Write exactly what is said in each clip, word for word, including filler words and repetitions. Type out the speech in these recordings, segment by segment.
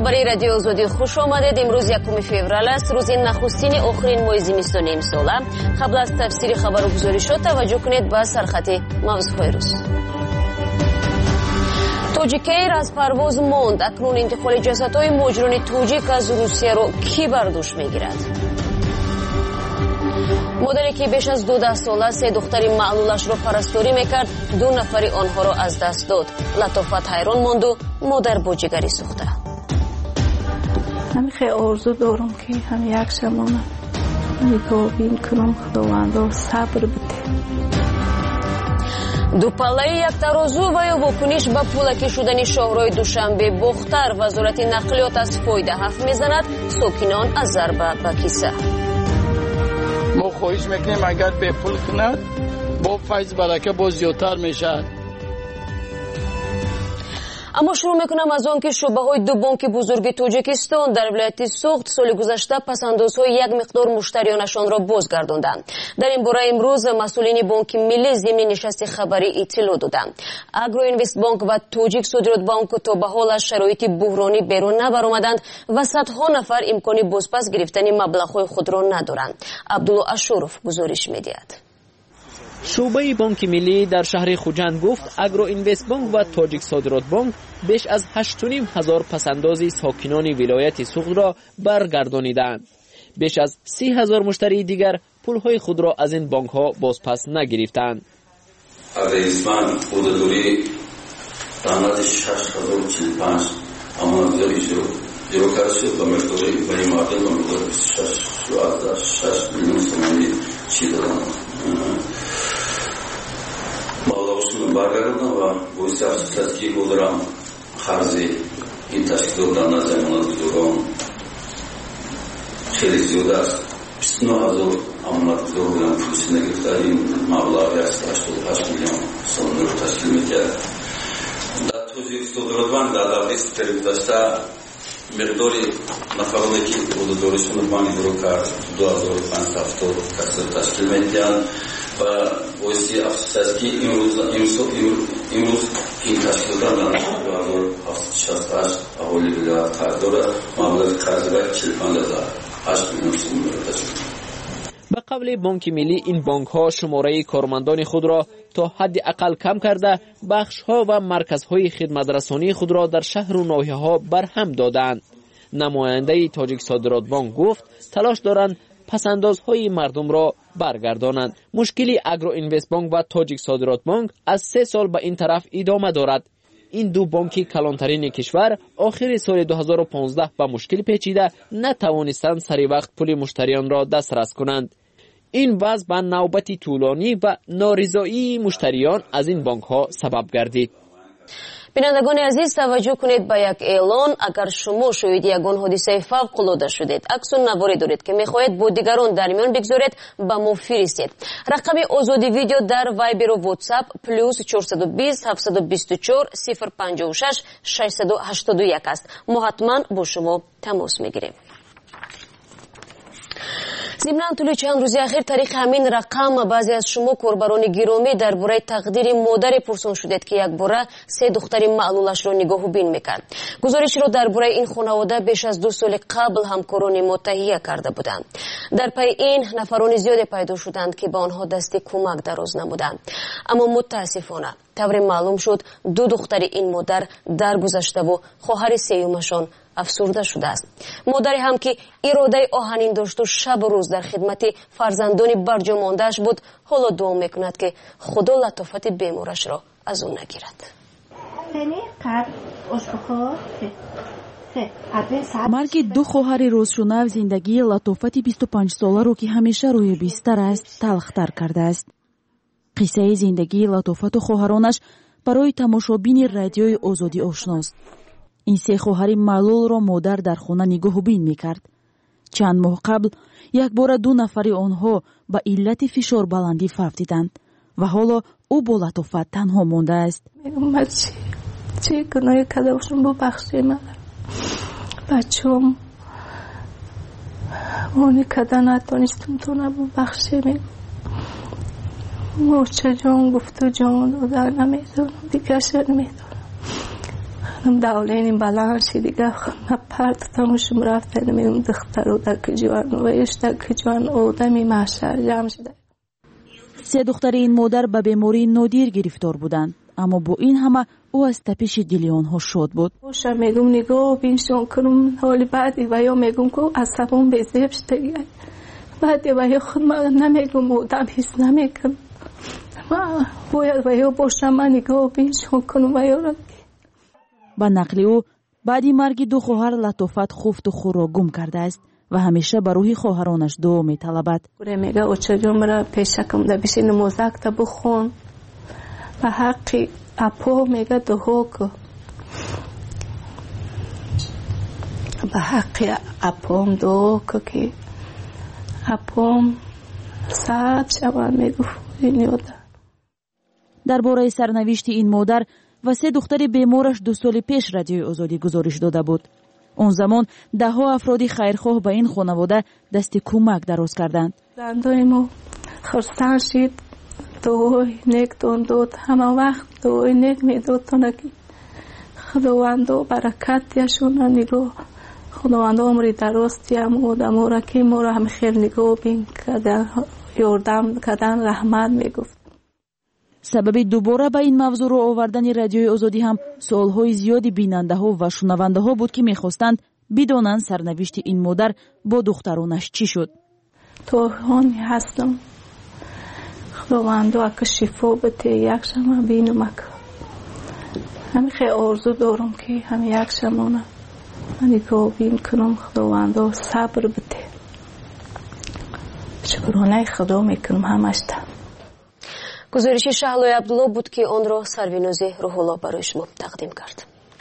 خبری رادیو آزادی خوش آمدید. امروز یکم فوریه است، روز نخستین آخرین ماه زمستان امسال. قبل از تفسیر خبر و گزارشات توجه کنید به سرخط موضوعهای روز. توجیک ایر از پرواز ماند. اکنون انتقال جسدهای مهاجران توجیک از روسیه را کی بر دوش میگیرد؟ مادری که بیش از دو ساله سه دختر معلولش را پرستاری میکرد، دو نفری آنها را از دست داد. لطافت حیران ماند و مادر با جگری سوخته. من خیلی آرزو دارم که هم یک شبانه نگاه بین کنم خداوندا صبر بده. دو پله یک ترازو و یا واکنش به پولکی شدن شاهراه دوشنبه. بختر وزارت نقلیات از فایده حرف میزند، ساکنان از ضربه به کیسه. ما خواهش میکنیم اگر به پول کند با فیض برکه باز زیادتر میشه. اما شروع میکنم از آن که شعبه های دو بانک بزرگ تاجیکستان در ولایت سوخت سال گذشته پسندازهای یک مقدار مشتریانشان را بازگرداندند. در این باره امروز مسئولین بانک ملی ضمن نشست خبری اطلاع دادند. اگرو اینوست بانک و تاجیک صادرات بانک تا به حال از شرایط بحرانی بیرون نبرآمدند و صدها نفر امکان بازپس گرفتن مبلغ‌های خود را ندارند. عبدالله اشرف گزارش می‌دهد. شعبه بانک ملی در شهر خوجند گفت اگرو اینوست بانک و تاجیک صادرات بانک بیش از هشت و نیم هزار پسندازی ساکنان ولایت سوخت را برگردانیدند. بیش از سی هزار مشتری دیگر پولهای خود را از این بانک ها بازپس نگرفتند. رئیسمان خوددوری تامت شش هزار و چهل و پنج امانتداری شد. جلوکار شد و مقداری به این معدل و مقدار بیست و شش شش میلیون تومانی چی دادند. مبلغشون برگرداندن و باعث افسوس است که بودرم خرج این تشکیلات در نزد امانتگزاران خیلی زیاده است. بیست و نه هزار امانتگزار بودن پولش نگرفته. این مبلغ است هشتاد و هشت میلیون سوم رو تشکیل میکرد. در توجیه صادرات بانک در دوره سپری گذشته مقداری نفرانی که بوددارشون بانک رو کرد دو هزار و پانصد و هفتاد کسر تشکیل میکرد و باعثی افسوس است که امروز امروز این تشکیلات در دو هزار و هفتصد و شصت و هشت اهالی ولایت قرض دارد. مبلغ قرض را چهل و پنج هزار و هشت میلیون سوم را تشکیل. به قول بانک ملی این بانک ها شماره کارمندان خود را تا حد اقل کم کرده بخش ها و مرکز های خدمت رسانی خود را در شهر و ناحیه ها برهم دادند. نماینده تاجیک صادرات بانک گفت تلاش دارند پسندازهای مردم را برگردانند. مشکلی اگرو اینوست بانک و تاجیک صادرات بانک از سه سال به این طرف ادامه دارد. این دو بانک کلانترین کشور آخر سال دو هزار و پانزده با مشکل پیچیده نتوانستند سری وقت پول مشتریان را دسترس کنند. این وضع به نوبت طولانی و نارضایی مشتریان از این بانک ها سبب گردید. بینندگان عزیز توجه کنید به یک اعلان. اگر شما شاهد یگان حادثه فوق‌العاده شدید، عکس و نواری دارید که میخواهید با دیگران در میان بگذارید، به ما فرستید. رقم آزادی ویدیو در وایبر و واتساپ پلوس چهارصد و بیست هفتصد و بیست و چهار صفر پنجاه و شش ششصد و هشتاد و یک است. ما حتما با شما تماس میگیریم. ضمناً طول چند روز اخیر طریق همین رقم بعضی از شما کاربران گرامی درباره تقدیر مادر پرسان شدید که یک باره سه دختر معلولش را نگاه بین میکرد. گزارشی را درباره این خانواده بیش از دو سال قبل همکاران ما تهیه کرده بودند. در پی این نفران زیادی پیدا شدند که به آنها دست کمک دراز نمودند. اما متاسفانه طور معلوم شد دو دختر این مادر درگذشته و خواهر سیومشان افسرده شده است. مادری هم که اراده آهنین داشت و شب و روز در خدمت فرزندان برجا مانده‌اش بود، حالا دعا میکند که خدا لطافت بیمارش را از او نگیرد. مرگ دو خواهر روزشناس زندگی لطافت بیست و پنج ساله رو که همیشه روی بستر است تلختر کرده است. قصه زندگی لطافت و خواهرانش برای تماشابین رادیوی آزادی آشناست. این سه خواهر معلول را مادر در خانه نگاه بین میکرد. چند ماه قبل یک بار دو نفری آنها به علت فشار بلندی فوت دیدند و حالا او با لطافت تنها مانده است. میگم چی چی گناه کردم ببخشید من. بچه‌ام اونی که نتونستم تو نبخشید. موچه جان گفت و جان دادن نمیدونم دیگه شد نمیدونم. دولین بلند شد دیگه پرت تماشم رفتن میدم دختر و در کجوان و اشتا کجوان آدمی محشر جمع شده. سه دختر این مادر به بیماری نادیر گرفتار بودند، اما با این همه او از تپش دل آنها شاد بود. باشه میگم نگاه بینشون کنم حالی بعدی و یا میگم که عصبم بزیب شده بعدی و یا خود من نمیگم آدم حس نمیکنم ما باید و یا باشم من نگاه بینشون کنم و یا با نقل او بعدی مرگ دو خواهر لطافت خفت و خور را گم کرده است و همیشه برای خواهرانش دعا می‌طلبد. میگه اوچجوم را پیشکم ده بشی نمازک تا بخون و حقی اپو میگه دعا کو به حقی اپوم دعا کو که اپوم ساعت شوان میگو این یاده. درباره سرنوشت این مادر و سه دختر بیمارش دو سال پیش رادیوی آزادی گزارش داده بود. اون زمان ده ها افرادی خیرخواه به این خانواده دست کمک دراز کردند. زندانیمو خرسان شید دوی نیک دون داد همه وقت دوی نیک میداد تا نگی خداوندو برکت یشون نگو خداوندو عمری درستی هم آدم را که ما را هم خیلی نگو بین کدن یاردم کدن رحمت میگفت. سبب دوباره به این موضوع رو آوردن رادیوی آزادی هم سوالهای زیادی بیننده ها و شنونده ها بود که میخواستند بدانند سرنوشت این مادر با دخترانش چی شد. توهانی هستم خداوندو اگه شفا بده یک شما بینم اگه همین خیلی آرزو دارم که همین یک شمانه من نگاه بین کنم خداوندو صبر بده شکرانه خدا میکنم همش تا. گزارش شهلای عبدالله بود که آن را سروینوز روح‌الله برای شما تقدیم کرد.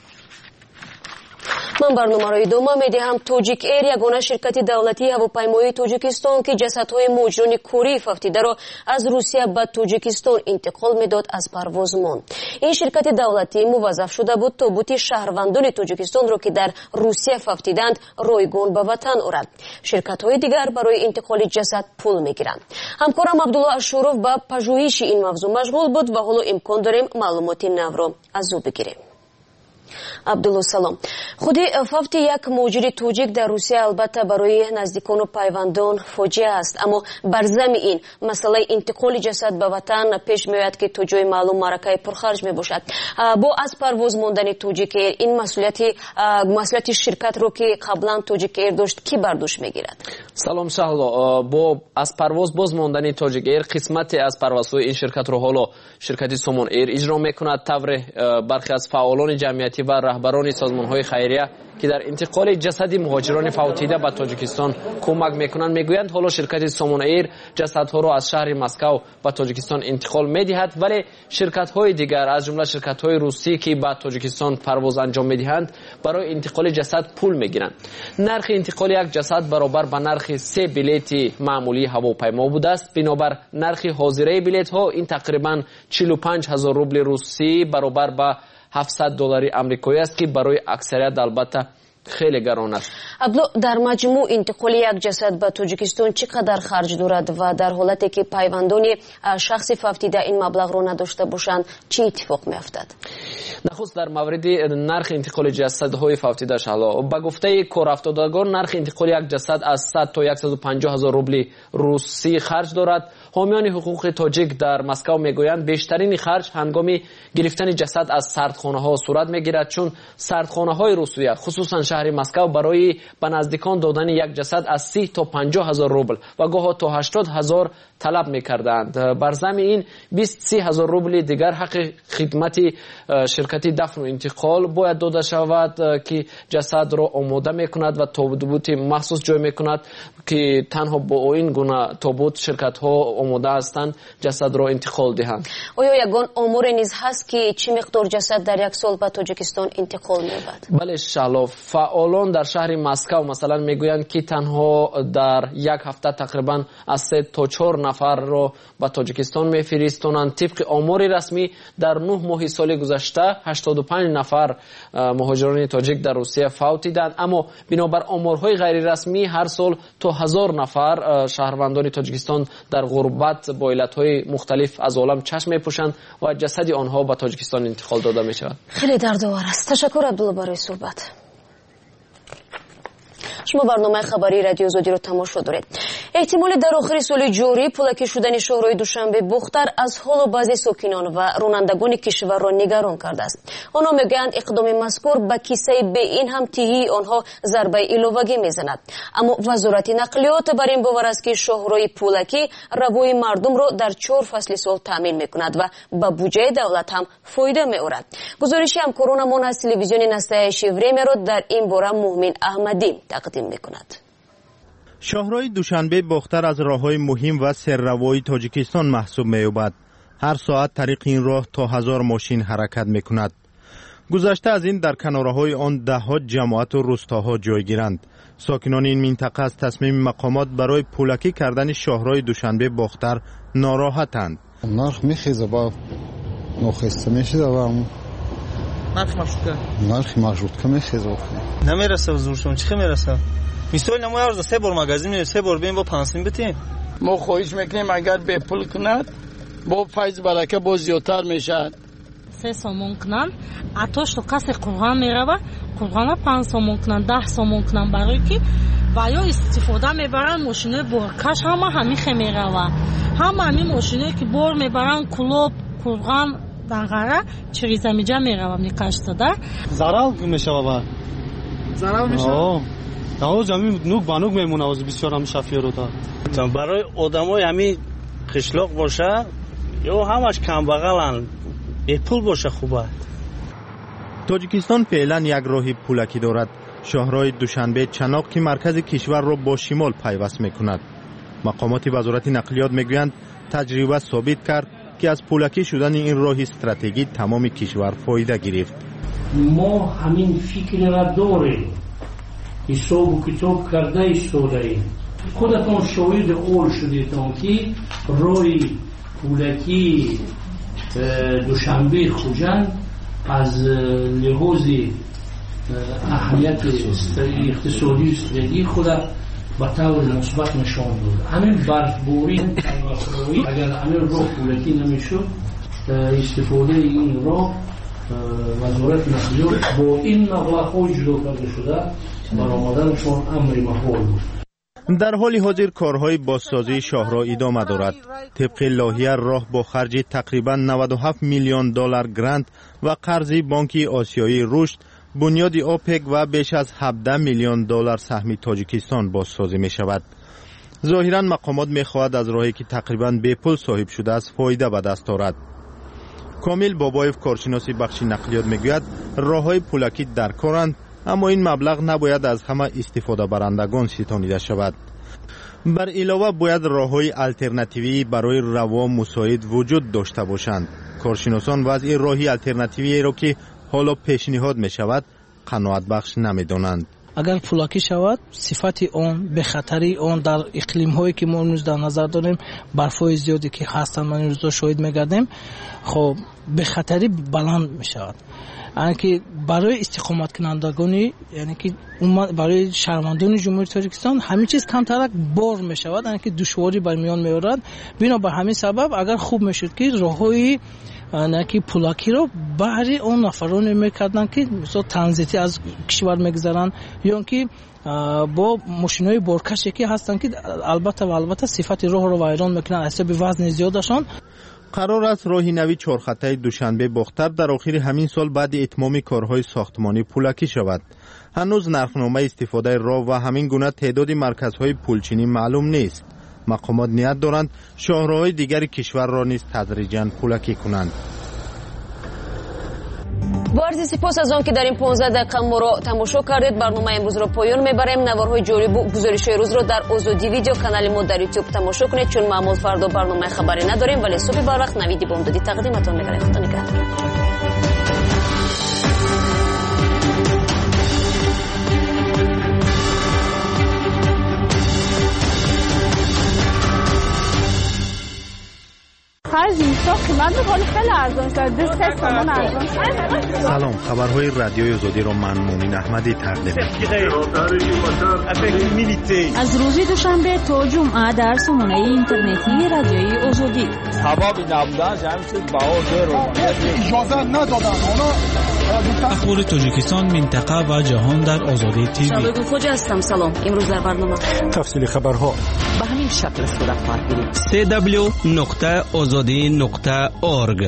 من برنامه را ادامه میدهم. توجیک ایر یگانه شرکت دولتی هواپیمایی توجیکستان که جسدهای مهاجران کوری فوتیده را از روسیه به توجیکستان انتقال میداد از پرواز ماند. این شرکت دولتی موظف شده بود تابوت شهروندان توجیکستان را که در روسیه فوتیدند رایگان به وطن آورد. شرکت‌های دیگر برای انتقال جسد پول میگیرند. همکارم عبدالله اشورов به پژوهش این موضوع مشغول بود و حالا امکان داریم معلومات نو را از او بگیریم. عبدالله سلام. خودی فوت یک مهاجر توجیک در روسیه البته برای نزدیکان و پیوندان فاجعه است، اما بر ضمن این مسئله انتقال جسد به وطن پیش میآید که تا جای معلوم معرکه پرخرج می باشد. با از پرواز ماندن توجیک ایر این مسئولیت مسئولیت شرکت رو که قبلا توجیک ایر داشت کی برداشت میگیرد؟ سلام شهلا. با از پرواز باز ماندن توجیک ایر قسمتی از پروازهای این شرکت رو حالا شرکت سومون ایر اجرا میکند. طور برخی از فعالان جمعیتی و رهبران سازمان‌های خیریه که در انتقال جسد مهاجران فوتیده به تاجیکستان کمک میکنند میگویند حالا شرکت سومون ایر جسدها را از شهر مسکو به تاجیکستان انتقال میدهد، ولی شرکت‌های دیگر از جمله شرکت‌های روسی که به تاجیکستان پرواز انجام میدهند برای انتقال جسد پول میگیرند. نرخ انتقال یک جسد برابر به نرخ سه بلیت معمولی هواپیما بوده است. بنابر نرخ حاضره بلیط‌ها این تقریبا چهل و پنج هزار روبل روسی برابر به هفتصد دلاری آمریکایی است که برای اکثریت البته خیلی گران است. عبدالله، در مجموع انتقال یک جسد به تاجیکستان چقدر خرج دارد و در حالتی که پیوندان شخص فوتیده این مبلغ را نداشته باشند چه اتفاق میافتد؟ نخست در مورد نرخ انتقال جسدهای فوتیده شالا با گفته کارافتادگان نرخ انتقال یک جسد از صد تا صد و پنجاه هزار روبل روسی خرج دارد. حامیان حقوق تاجیک در مسکو میگویند بیشترین خرج هنگام گرفتن جسد از سردخانه ها صورت میگیرد، چون سردخانه های روسیه خصوصا شهر مسکو برای به نزدیکان دادن یک جسد از سی تا پنجاه هزار روبل و گاه تا هشتاد هزار طلب میکردند. بر ضمن این بیست سی هزار روبل دیگر حق خدمت شرکت دفن و انتقال باید داده شود که جسد را آماده میکند و تابوت مخصوص جای میکند که تنها با این گونه تابوت شرکت ها آماده هستند جسد را انتقال دهند. آیا یگان آمار نیز هست که چه مقدار جسد در یک سال به تاجیکستان انتقال می‌یابد؟ بله شالا، فعالان در شهر مسکو مثلا میگویند که تنها در یک هفته تقریبا از سه تا چهار نفر را به تاجیکستان میفرستانند. طبق آمار رسمی در نه ماه سال گذشته هشتاد و پنج نفر مهاجران تاجیک در روسیه فوت دیدند، اما بنابر آمارهای غیر رسمی هر سال تا هزار نفر شهروندان تاجیکستان در غربت با علتهای مختلف از عالم چشم میپوشند و جسد آنها به تاجیکستان انتقال داده می شود. خیلی دردآور است. تشکر عبدالله برای صحبت. شما برنامه خبری رادیو آزادی رو تماشا دارید. احتمال در آخر سال جاری پولکی شدن شهرهای دوشنبه بختر از حال بعضی ساکنان و رانندگان کشور را نگران کرده است. آنها میگویند اقدام مذکور به کیسه به این هم تیهی آنها ضربه ایلوگی میزند. اما وزارت نقلیات بر این باور است که شهرهای پولکی روی مردم را در چهار فصل سال تامین میکند و به بودجه دولت هم فایده میآورد. گزارشی همکارانمان از تلویزیون نستعلیق وریم را در این باره مومن احمدی تقدیم میکند. شهرهای دوشنبه بختر از راههای مهم و سرروای تاجیکستان محسوب می‌یابد. هر ساعت طریق این راه تا هزار ماشین حرکت می‌کند. گذشته از این در کناره‌های آن ده‌ها جماعت و روستاها جای گیرند. ساکنان این منطقه از تصمیم مقامات برای پولکی کردن شهرهای دوشنبه بختر ناراحتند. نرخ می‌خیزه با نخسته میشه و نرخ مشروطه نرخ مشروطه می‌خیزه نمیرسه حضورشون چی میرسه؟ مثال نمو ارز سه بار مغازه میره سه بار بیم با پانسیم بتیم. ما خواهش میکنیم اگر به پول کند با فیض برکه با زیادتر میشد. سه سومون کنن اتاش تو کسی قرغان میره و قرغان پنج سومون کنن ده سومون کنن برای که و یا استفاده میبرن ماشینه برکش همه همیخه میره و همه همی ماشینه که بار میبرن کلوب قرغان دنگره چریزه میجا میره و میکش داده زرال میشه بابا زرال میشه؟ داو زمین نوک بانوک میمونه از بسیار هم شفیه رو تا برای آدمای همین قشلاق باشه یا همش کم بغلن به پول باشه خوبه. تاجیکستان فعلا یک راه پولکی دارد. شهرهای دوشنبه چناق که مرکز کشور را با شمال پیوست میکند. مقامات وزارت نقلیات میگویند تجربه ثابت کرد که از پولکی شدن این راه استراتژیک تمام کشور فایده گرفت. ما همین فکر را داریم. حساب و کتاب کرده ایستاده ایم. خودتان شاهد اول شدیدتان که روی پولکی دوشنبه خوجند از لحاظ اهمیت اقتصادی و استراتژیک خود به طور مثبت نشان داد. همین برفباری اگر همین راه پولکی نمیشد استفاده این راه وزارت نقلیات با این مبلغ ها جلو کرده شده برآمدنشان امر محال بود. در حال حاضر کارهای بازسازی شاهراه ادامه دارد. طبق لایحه راه با خرج تقریبا نود و هفت میلیون دلار گرانت و قرض بانک آسیایی رشد، بنیاد اوپک و بیش از هفده میلیون دلار سهم تاجیکستان بازسازی می شود. ظاهرا مقامات می خواهد از راهی که تقریبا به پول صاحب شده است فایده به دست آورد. کامل بابایف کارشناس بخش نقلیات میگوید راههای پولکی در کارند، اما این مبلغ نباید از همه استفاده برندگان ستانیده شود. بر علاوه باید راههای الटरनेटिव्ی برای روا مساعد وجود داشته باشند. کارشناسان وضع راهی الटरनेटिव्ی را که حالا پیشنهاد می شود قناعت بخش نمی دانند. اگر پولکی شود صفت آن به خطری آن در اقلیم هایی که ما امروز در نظر داریم برفای زیادی که هستن من این روزا شاهد میگردیم خب به خطری بلند می شود. یعنی که برای استقامت کنندگانی یعنی که برای شهروندان جمهوری تاجیکستان همین چیز کمترک بار می شود، یعنی که دشواری بر میان می آورد. بنا بر همین سبب اگر خوب می شد که راههای نکی پولاکی رو برای اون نفرانی میکردن که مثلا ترانزیتی از کشور میگذرن یا که با ماشینای بارکشی که هستن که البته و البته صفت راه رو ویران میکنن حساب وزن زیادشان. قرار است راه نوی چهارخطه دوشنبه بختر در آخر همین سال بعد اتمام کارهای ساختمانی پولکی شود. هنوز نرخنامه استفاده راه و همین گونه تعداد مرکزهای پولچینی معلوم نیست. مقامات نیت دارند شاهراهای دیگر کشور را نیز تدریجاً پولکی کنند. با عرض سپاس از آن که در این پانزده دقیقه ما را تماشا کردید. برنامه امروز را پایان میبریم. نوارهای جالب و گزارش‌های روز را در آزادی ویدیو کانال ما در یوتیوب تماشا کنید. چون معمول فردا برنامه خبری نداریم ولی صبح بر وقت نویدی بامدادی تقدیمتان می‌کنیم. خدا نگهدار. قیمت میکنه خیلی ارزان شد. دو سه تومن ارزان شد. سلام، خبرهای رادیوی آزادی را من مومن احمدی تقدیم می‌کنم. از روز دوشنبه تا جمعه در سامانه اینترنتی رادیوی آزادی. سبب نبودن جمعیت باور رو اجازه ندادن. اخبار تاجیکستان، منطقه و جهان در آزادی تیوی. شبکه خوج هستم. سلام. امروز در برنامه تفصیل خبرها به همین شکل صورت خواهد گرفت. سی دبلیو نقطه آزادی نقطه اورگ.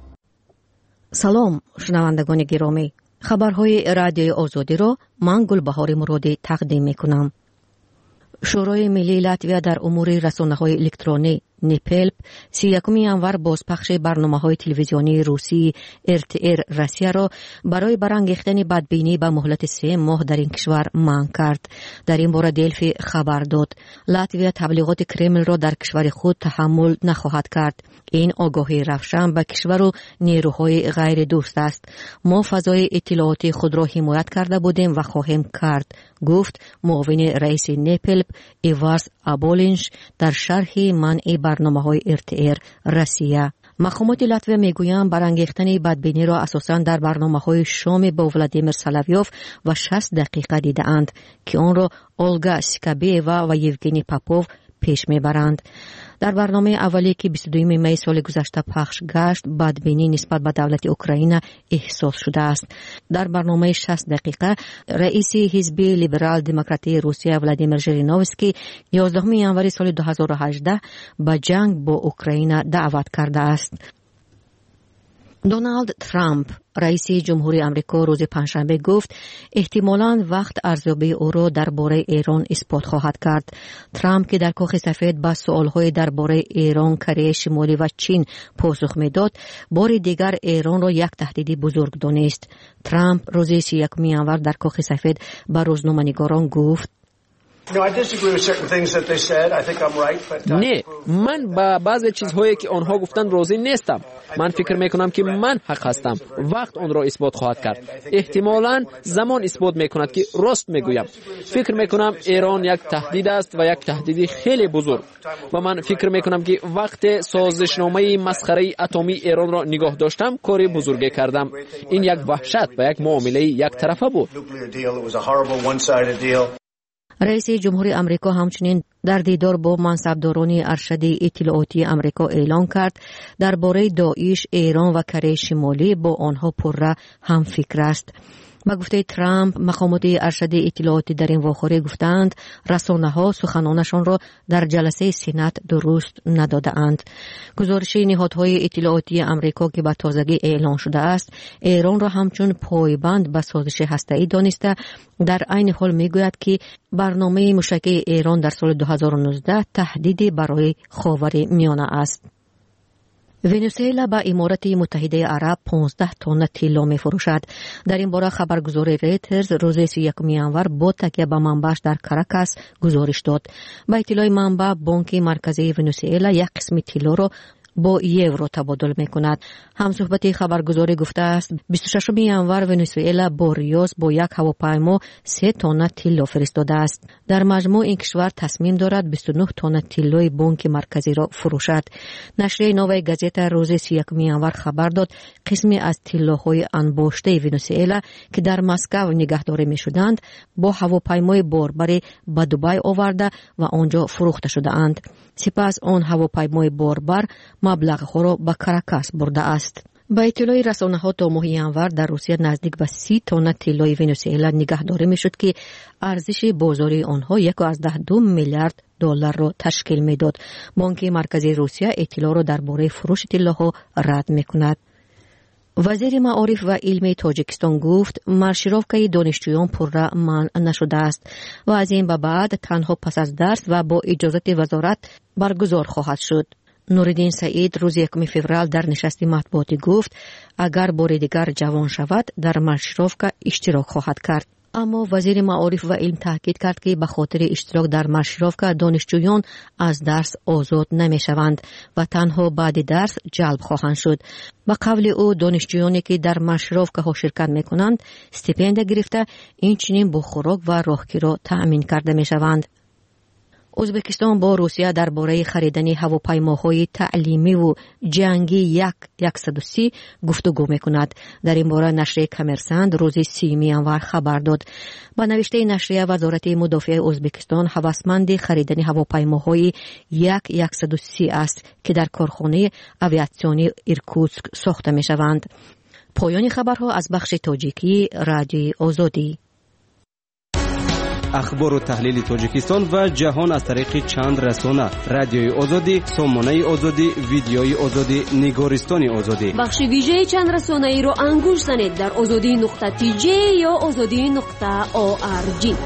سلام شنوندگان گرامی، خبرهای رادیوی آزادی را من گلبهار مرادی تقدیم میکنم. شورای ملی لاتویا در امور رسانه‌های الکترونی نیپلپ سی یکم ینور بازپخش برنامه‌های تلویزیونی روسی ار تی ار روسیه را برای برانگیختن بدبینی به مهلت سه ماه در این کشور منع کرد. در این باره دلفی خبر داد لاتویا تبلیغات کرمل را در کشور خود تحمل نخواهد کرد. این آگاهی روشن به کشور و نیروهای غیر دوست است. ما فضای اطلاعاتی خود را حمایت کرده بودیم و خواهیم کرد، گفت معاون رئیس نیپلپ ایوارس ابولینش در شرح منع برنامه‌های ار تی ار روسیه. مقامات لاتویا میگویند برانگیختن بدبینی را اساساً در برنامه‌های شام با ولادیمیر سلاویوف و شصت دقیقه دیده‌اند که آن را اولگا سکابیوا و یوگنی پاپوف پیش میبرند. در برنامه اولی که بیست و دوم می سال گذشته پخش گشت، بدبینی نسبت به دولت اوکراین احساس شده است. در برنامه شصت دقیقه رئیس حزب لیبرال دموکراتی روسیه ولادیمیر ژیرینوفسکی یازدهم ینور سال دو هزار و هجده به جنگ با اوکراین دعوت کرده است. دونالد ترامپ رئیس جمهوری آمریکا روز پنجشنبه گفت احتمالاً وقت ارزیابی او را درباره ایران اثبات خواهد کرد. ترامپ که در کاخ سفید با سوالهای درباره ایران، کره شمالی و چین پاسخ میداد، بار دیگر ایران را یک تهدید بزرگ دانست. ترامپ روز سی یکم ینور در کاخ سفید به روزنامه‌نگاران گفت نه، من با بعضی چیزهایی که آنها گفتند راضی نیستم. من فکر میکنم که من حق هستم. وقت آن را اثبات خواهد کرد. احتمالاً زمان اثبات میکند که راست میگویم. فکر میکنم ایران یک تهدید است و یک تهدید خیلی بزرگ. و من فکر میکنم که وقت سازشنامه مسخره اتمی ایران را نگاه داشتم کاری بزرگی کردم. این یک وحشت و یک معامله یک طرفه بود. رئیس جمهوری آمریکا همچنین در دیدار با منصبداران ارشد اطلاعاتی آمریکا اعلان کرد درباره داعش، ایران و کره شمالی با آنها پرره هم فکر است. با گفته ترامپ، مقامات ارشد اطلاعاتی در این واقعه گفتند رسانه‌ها سخنانشان را در جلسه سنات درست نداده‌اند. گزارش نهادهای اطلاعاتی آمریکا که به تازگی اعلان شده است، ایران را همچون پایبند به سازش هسته‌ای دانسته، در عین حال میگوید که برنامه موشکی ایران در سال دو هزار و نوزده تهدیدی برای خاورمیانه است. ونزوئلا به امارات متحده عرب پانزده تن طلا می فروشد. در این باره خبرگزاری ریترز روز سی یکم ینور با تکیه به منبعش در کاراکاس گزارش داد. با اطلاع منبع، بانک مرکزی ونزوئلا یک قسم طلا را با یورو تبادل می کند. همصحبت خبرگزاری گفته است بیست و ششم ینور ونزوئلا با ریاض با یک هواپیما سه تن طلا فرستاده است. در مجموع این کشور تصمیم دارد بیست و نه تن طلای بانک مرکزی را فروشد. نشریه نوای گازت روز سی یکم ینور خبر داد قسمی از طلاهای انباشته ونزوئلا که در مسکو نگهداری می شدند با هواپیمای باربری به دبی آورده و آنجا فروخته شده اند. سپس آن هواپیمای باربر مبلغ خود را به کاراکاس برده است. با اطلاع رسانه‌ها تا ماه ینور در روسیه نزدیک به سی تن طلای ونزوئلا نگهداری میشد که ارزش بازاری آنها یک و از ده دو میلیارد دلار را تشکیل میداد. بانک مرکزی روسیه اطلاع را درباره فروش طلاها رد میکند. وزیر معارف و علم تاجیکستان گفت مارشیروفکای دانشجویان پرره منع نشده است و از این به بعد تنها پس از درس و با اجازت وزارت برگزار خواهد شد. نوردین سعید روز یکم فوریه در نشست مطبوعاتی گفت اگر بار دیگر جوان شود در مارشیروفکا اشتراک خواهد کرد. اما وزیر معارف و علم تاکید کرد که به خاطر اشتراک در مارشیروفکا دانشجویان از درس آزاد نمی شوند و تنها بعد درس جلب خواهند شد. به قول او دانشجویانی که در مارشیروفکا ها شرکت می کنند استیپند گرفته این چنین با خوراک و راهگیری را تأمین کرده می شوند. ازبکستان با روسیه درباره خریدن هواپیماهای تعلیمی و جنگی یک صد و سی گفتگو میکند. در این باره نشریه کمرسند روز سیوم ینور خبر داد. با نوشته نشریه وزارت مدافع ازبکستان هوسمند خریدن هواپیماهای یک صد و سی است که در کارخانه آویاسیونی ایرکوتسک ساخته میشوند. پایان خبرها از بخش تاجیکی رادیوی آزادی. اخبار و تحلیل تاجیکستان و جهان از طریق چند رسانه: رادیوی آزادی، سامانه آزادی، ویدیوی آزادی، نگارستان آزادی. بخش ویژه چند رسانه ای رو انگوش زنید در آزادی نقطه تی جی یا آزادی نقطه او آر جی.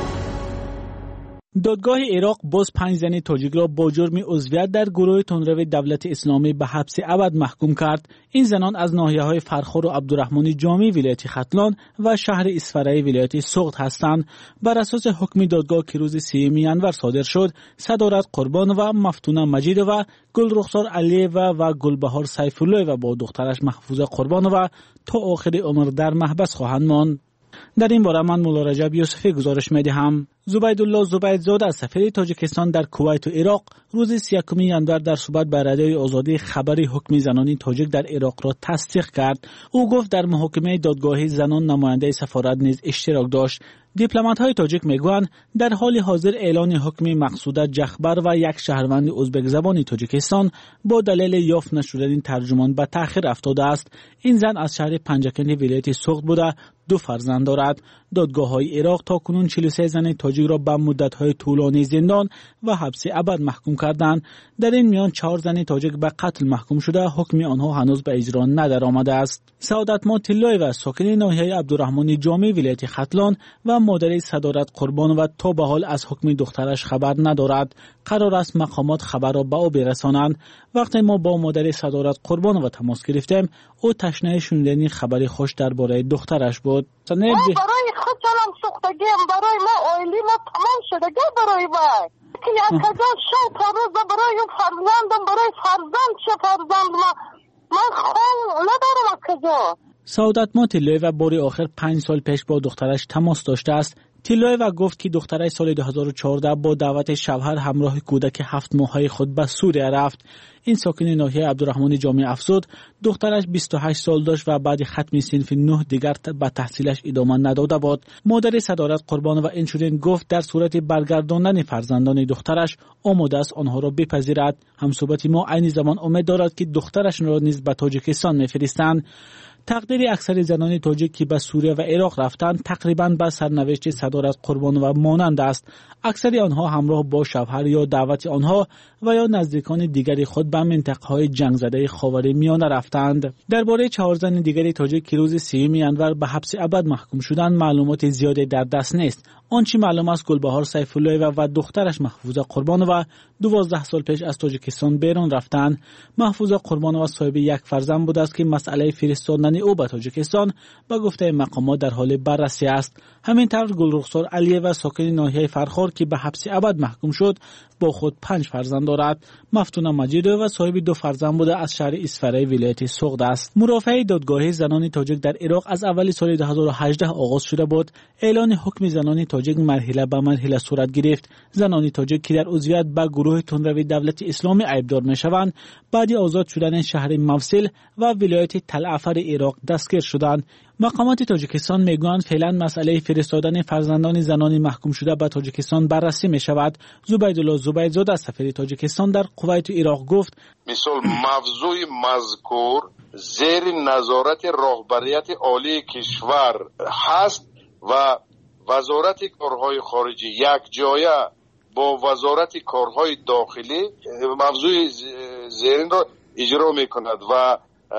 دادگاه عراق باز پنج زن تاجیک را با جرم عضویت در گروه تندرو دولت اسلامی به حبس ابد محکوم کرد. این زنان از ناحیه‌های فرخور و عبدالرحمن جامی ولایت ختلان و شهر اسفرای ولایت سغد هستند. بر اساس حکم دادگاه که روز سیوم ینور صادر شد، صدارت قربان و مفتونه مجید و گلرخسار علیه و گلبهار سیفالله و با دخترش محفوظه قربان و تا آخر عمر در محبس خواهند ماند. در این باره من مولا رجب یوسفی گزارش می‌دهم. زبیدالله زبیدزاده از سفیر تاجیکستان در کویت و عراق روز سی و یکم ینور در صحبت با رادیوی آزادی خبری حکم زنان تاجیک در عراق را تصدیق کرد. او گفت در محاکمه دادگاهی زنان نماینده سفارت نیز اشتراک داشت. دیپلمات‌های تاجیک میگویند در حال حاضر اعلان حکم مقصوده جخبر و یک شهروند ازبک زبان تاجیکستان با دلیل یافت نشدن ترجمان به تأخیر افتاده است. این زن از شهر پنجکنی ولایت سغد بوده، دو فرزند دارد. دادگاه‌های عراق تاکنون چهل و سه زن تاجیک را به مدت‌های طولانی زندان و حبس ابد محکوم کردند. در این میان چهار زن تاجیک به قتل محکوم شده، حکم آنها هنوز به اجرا ندرآمده است. سعادت‌ما طلایی و ساکن ناحیه عبدالرحمن جامی ولایت ختلان و مادر صدارت قربان و تا به حال از حکم دخترش خبر ندارد. قرار است مقامات خبر را به او برسانند. وقتی ما با مادر صدارت قربان و تماس گرفتیم، او تشنه شنیدن خبری خوش درباره دخترش بود. ما برای خودم سوختگیم، برای ما اویلی ما تمام شده برای ما که یک هزار شو تا روز برای فرزندم، برای فرزند چه فرزند ما من خواه ندارم کجا. سعادت‌ما طلایی و باری آخر پنج سال پیش با دخترش تماس داشته است. طلایی و گفت که دخترش سال دو هزار و چهارده با دعوت شوهر همراه کودک هفت ماهه خود به سوریه رفت. این ساکن ناحیه عبدالرحمن جامی افزود دخترش بیست و هشت سال داشت و بعد ختم صنف نه دیگر به تحصیلش ادامه نداده بود. مادر صدارت قربان و انشورین گفت در صورت برگرداندن فرزندان دخترش آماده است آنها را بپذیرد. همصحبت ما عین زمان امید دارد که دخترش را نیز به تاجیکستان میفرستند. تقدیر اکثر زنان تاجیک که به سوریه و عراق رفتند تقریباً به سرنوشت صدارت قربان و مانند است. اکثر آنها همراه با شوهر یا دعوت آنها و یا نزدیکان دیگری خود به منطقه‌های جنگ زده خاورمیانه رفتند. درباره چهار زن دیگری تاجیک که روز سیوم ینور به حبس ابد محکوم شدند معلومات زیادی در دست نیست. آنچه معلوم است گلبهار سیفالله و, و دخترش محفوظه قربان و دوازده سال پیش از تاجیکستان بیرون رفتند. محفوظه قربان و صاحب یک فرزند بود است که مسئله فرستادن او به تاجیکستان به گفته مقامات در حال بررسی است. همینطور گلرخسار علیه و ساکن ناحیه فرخور که به حبس ابد محکوم شد با خود پنج فرزند دارد. مفتونه مجید و صاحب دو فرزند بوده از شهر اسفرای ولایت سغد است. مرافعه دادگاهی زنان تاجیک در عراق از اول سال دو هزار و هجده آغاز شده بود. اعلان حکم زنان تاجیک مرحله به مرحله صورت گرفت. زنان تاجیک که در عضویت به گروه تندرو دولت اسلامی عیبدار میشوند بعد آزاد شدن شهر موصل و ولایت تل عفر عراق دستگیر شدند. مقامات تاجیکستان میگویند فعلا مسئله فرستادن فرزندان زنان محکوم شده به تاجیکستان بررسی می شود. زبیدالله زبیدزاده از سفیر تاجیکستان در کویت و عراق گفت مثال موضوع مذکور زیر نظارت راهبریت عالی کشور هست و وزارت کارهای خارجی یک جایه با وزارت کارهای داخلی موضوع زیرین را اجرا می کند و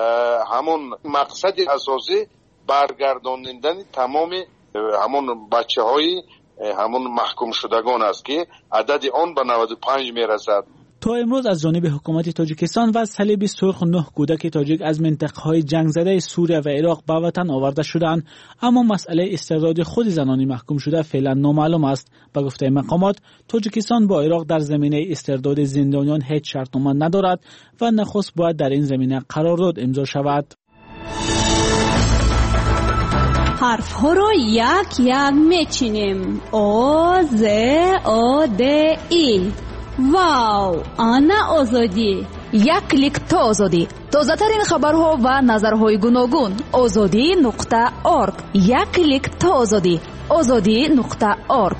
همون مقصد اساسی برگرداندن تمام همون بچه های همون محکوم شدگان است که عدد آن به نود و پنج می رسد. تا امروز از جانب حکومت تاجیکستان و صلیب سرخ نه کودک تاجیک از منطقه‌های جنگ زده سوریه و عراق به وطن آورده شدند، اما مسئله استرداد خود زنان محکوم شده فعلا نامعلوم است. به گفته مقامات تاجیکستان با عراق در زمینه استرداد زندانیان هیچ شرطنامه ندارد و نخست باید در این زمینه قرارداد امضا شود. حرف ها رو یک یک میچینیم. او ز о д и. вау, ана озодӣ. як клик то озодӣ. тозатарин хабарҳо ва назарҳои гуногун. озодӣ нуқта орг. як клик то озодӣ. озодӣ нуқта орг.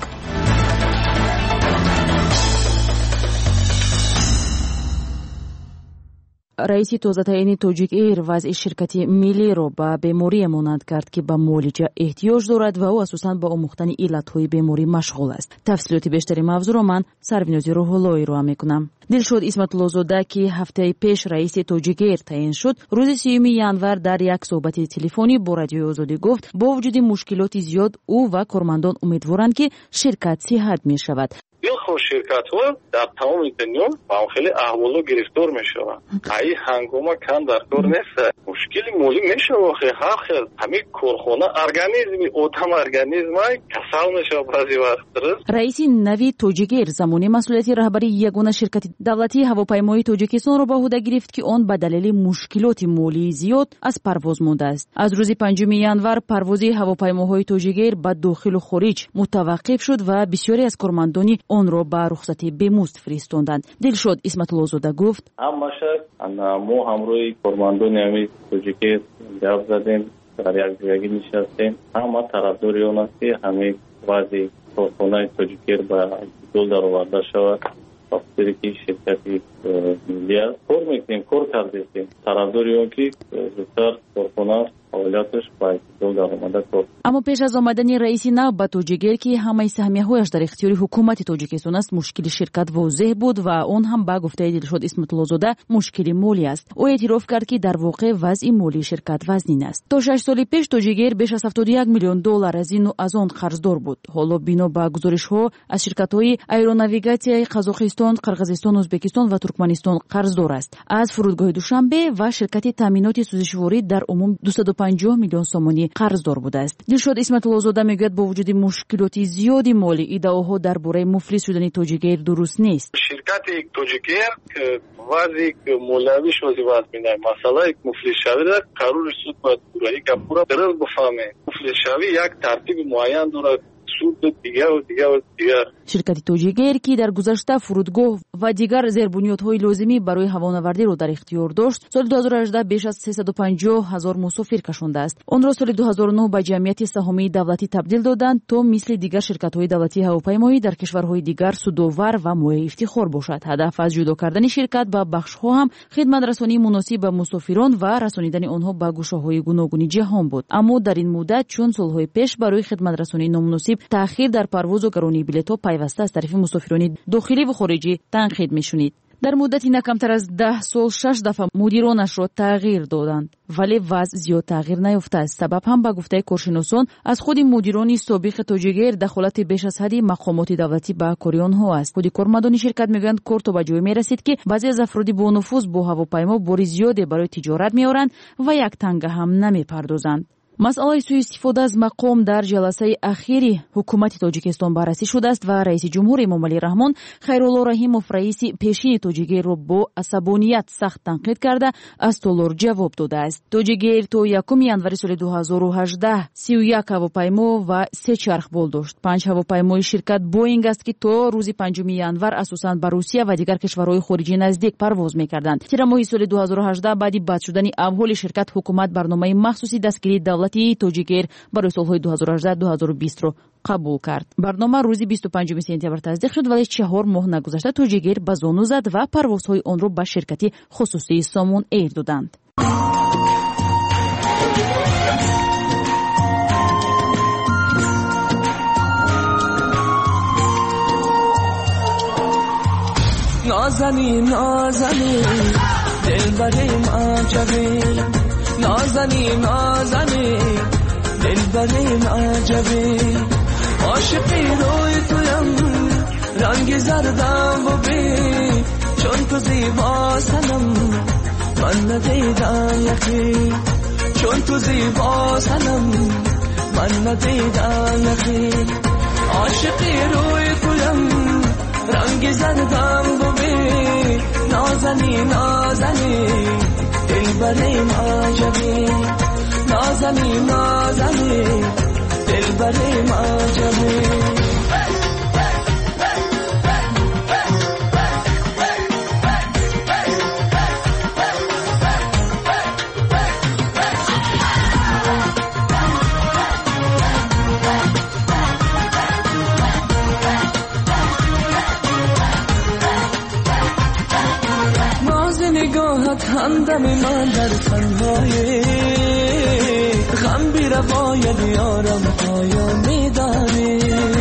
раиси тозатаини тоҷик эйр вазъи ширкати миллиро ба беморие монанд кард ки ба муолиҷа эҳтиёҷ дорад ва ӯ асосан ба омӯхтани иллатҳои беморӣ машғул аст. тафсилоти бештари мавзӯъро ман сарвинози рӯҳуллоӣ роҳа мекунам. дилшод исматуллозода ки ҳафтаи пеш раиси тоҷик эйр таъин шуд, рӯзи сеюми январ дар як суҳбати телефонӣ бо радиои озодӣ гуфт бо вуҷуди мушкилоти зиёд ӯ ва кормандон умедворанд ки ширкат сиҳат мешавад. билхур ширкатҳо дар тамоми дунё ба хеле аҳволо гирифтор мешаванд. ай ҳангома кам дар кор нест. мушкили молӣ мешавад. ҳар хел ҳамин корхона организми одам организмай касал мешавад баъзи вақт. раиси нави тоҷик эйр замони масъулияти раҳбарии ягона ширкати давлатии ҳавопаймоии тоҷикистонро ба ӯҳда гирифт ки он ба далели мушкилоти молии зиёд аз парвоз мондааст. аз рӯзи панҷуми январ парвози ҳавопаймоҳои тоҷик эйр ба дохилу хориҷ мутаваққиф шуд ва бисёре аз кормандони онро ба рухсати бемузд фиристонданд. дилшод исматуллозода гуфт: ҳамаша мо ҳамроҳи кормандони ҳамин тоҷик эйр гап задем, дар якҷоягӣ нишастем. ҳама тарафдори он аст ки ҳамин вазъи корхонаи тоҷик эйр ба ҷол дароварда шавад. вақте ки ширкати миллӣ аст, кор мекунем, кор кардем. тарафдори он ки зудтар корхона фаъолияташ ба ҷол даромада кор. аммо пеш аз омадани раиси нав ба тоҷик эйр ки ҳамаи саҳмияҳояш дар ихтиёри ҳукумати тоҷикистон аст, мушкили ширкат возеҳ буд ва он ҳам ба гуфтаи дилшод исматуллозода мушкили молӣ аст. ӯ эътироф кард ки дар воқеъ вазъи молии ширкат вазнин аст. то шаш соли пеш тоҷик эйр беш аз ҳафтоду як миллион доллар аз ину аз он қарздор буд. ҳоло бино ба гузоришҳо аз ширкатҳои аэронавигатсияи Қазоқистон, Қирғизистон, Ӯзбекистон ва Туркманистон қарздор аст. аз фурудгоҳи Душанбе ва ширкати таъминоти сӯзишворӣ дар умум дуюсту панҷоҳ миллион сомонӣ қарздор будааст. дилшод исматуллозода мегӯяд бо вуҷуди мушкилоти зиёди молӣ иддаоҳо дар бораи муфлис шудани тоҷик эйр дуруст нест. ширкати тоҷик эйр вазъи молиявиш вози вазъ минай масъалаи муфлисшавиро қарори суд бояд бураи гапура дираз бифаҳме. муфлисшавӣ як тартиби муайян дорад. ширкати тоҷик эйр ки дар гузашта фурудгоҳ ва дигар зербунёдҳои лозимӣ барои ҳавонавардиро дар ихтиёр дошт, соли ду ҳазору ҳаждаҳ беш аз сесаду панҷоҳ ҳазор мусофир кашондааст. онро соли ду ҳазору нӯҳ ба ҷамъияти саҳомии давлатӣ табдил доданд, то мисли дигар ширкатҳои давлатии ҳавопаймоӣ дар кишварҳои дигар судовар ва моеъ ифтихор бошад. ҳадаф аз ҷудо кардани ширкат ба бахшҳо ҳам хидматрасонии муносиб ба мусофирон ва расонидани онҳо ба гӯшаҳои гуногуни ҷаҳон буд. аммо дар ин муддат чун солҳои пеш барои хидматрасонии номуносиб таъхир дар парвозу гаронии билетҳо пайваста аз тарафи мусофирони дохилӣ ва хориҷӣ танқид мешунид. дар муддати на камтар аз даҳ сол шаш дафъа мудиронашро тағйир доданд, вале вазъ зиёд тағйир наёфтааст. сабаб ҳам ба гуфтаи коршиносон аз худи мудирони собиқи тоҷик эйр дахолати беш аз ҳадди мақомоти давлатӣ ба кори онҳо аст. худи кормандони ширкат мегӯянд кор то ба ҷое мерасид ки баъзе аз афроди бонуфуз бо ҳавопаймо бори зиёде барои тиҷорат меоранд ва як танга ҳам намепардозанд. масъалаи сӯистифода аз мақом дар ҷаласаи ахири ҳукумати тоҷикистон баррасӣ шудааст ва раиси ҷумҳур эмомалӣ раҳмон хайрулло раҳимов раиси пешини тоҷик эйрро бо асабоният сахт танқид карда аз толор ҷавоб додааст. тоҷик эйр то якуми январи соли ду ҳазору ҳаждаҳ сию як ҳавопаймо ва се чархбол дошт. панҷ ҳавопаймои ширкат боинг аст ки то рӯзи панҷуми январ асосан ба русия ва дигар кишварҳои хориҷӣ наздик парвоз мекарданд. тира моҳи соли ду ҳазору ҳаждаҳ баъди баъд шудани авҳоли ширкат ҳукумат барномаи махсуси дастгирии давлати тоҷик эйр барои солҳои ду ҳазору ҳаждаҳ ду ҳазору бистро қабул кард. барнома рӯзи бисту панҷуми сентябр таздиқ шуд, вале чаҳор моҳ нагузашта тоҷик эйр ба зону зад ва парвозҳои онро ба ширкати хусусии Сомон эйр доданд. نازنی نازنی دلبریم عجبی نازنی نازنی دلبریم عجبی عاشقی روی تویم رنگ زردم ببین چون تو زیبا سنم من ندیدم یکی چون تو زیبا سنم من ندیدم یکی عاشقی روی تویم رنگ زردم ببین نازنی نازنی دلبریم عجبی نازنی نازنی دلبریم عجبی همدم من در تنهایی غم بی روایت یارم پایانی داری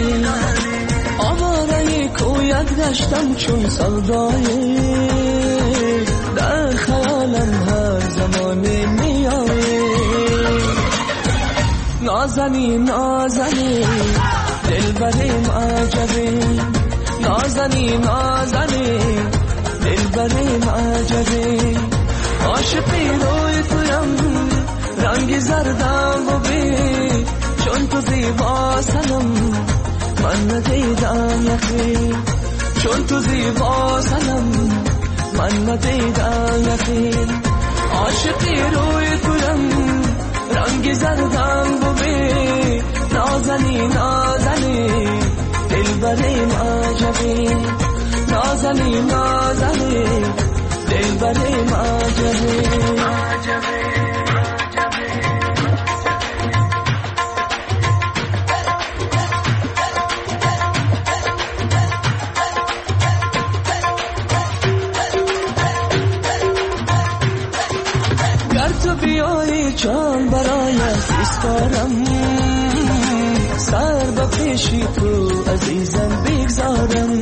آواره کویت گشتم چون سودایی در خیالم هر زمانی میایی نازنی نازنی دلبریم عجبی نازنی نازنی دلبریم عجبی عاشقی روی تویم رنگی زردم ببی چون تو زیبا سنم من ندیدم یخی چون تو زیبا سنم من ندیدم یخی عاشقی روی تویم رنگی زردم ببی نازنی نازنی دلبریم عجبی نازنی نازنی دلبریم عجبی گر تو بیایی جان برایت ایستارم سر به پیشی تو عزیزم بگذارم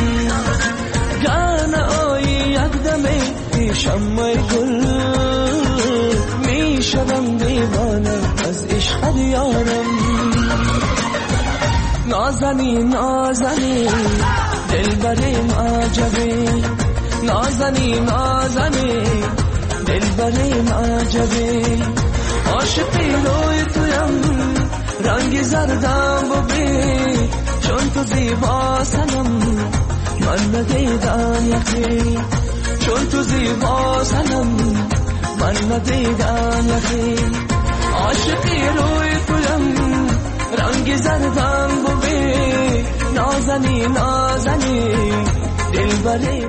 گر نایی یک دمی پیشم می گل می شدم دیوانه از عشق یارم نازنی نازنی دلبریم عجبی نازنی نازنی دلبریم عجبی عاشقی روی تویم رنگی زردم ببی چون تو زیبا سنم من ندیدم یخی چون تو زیبا سنم من ندیدم یخی عاشقی روی تویم رنگی زردم ببی نازنی نازنی دلبریم.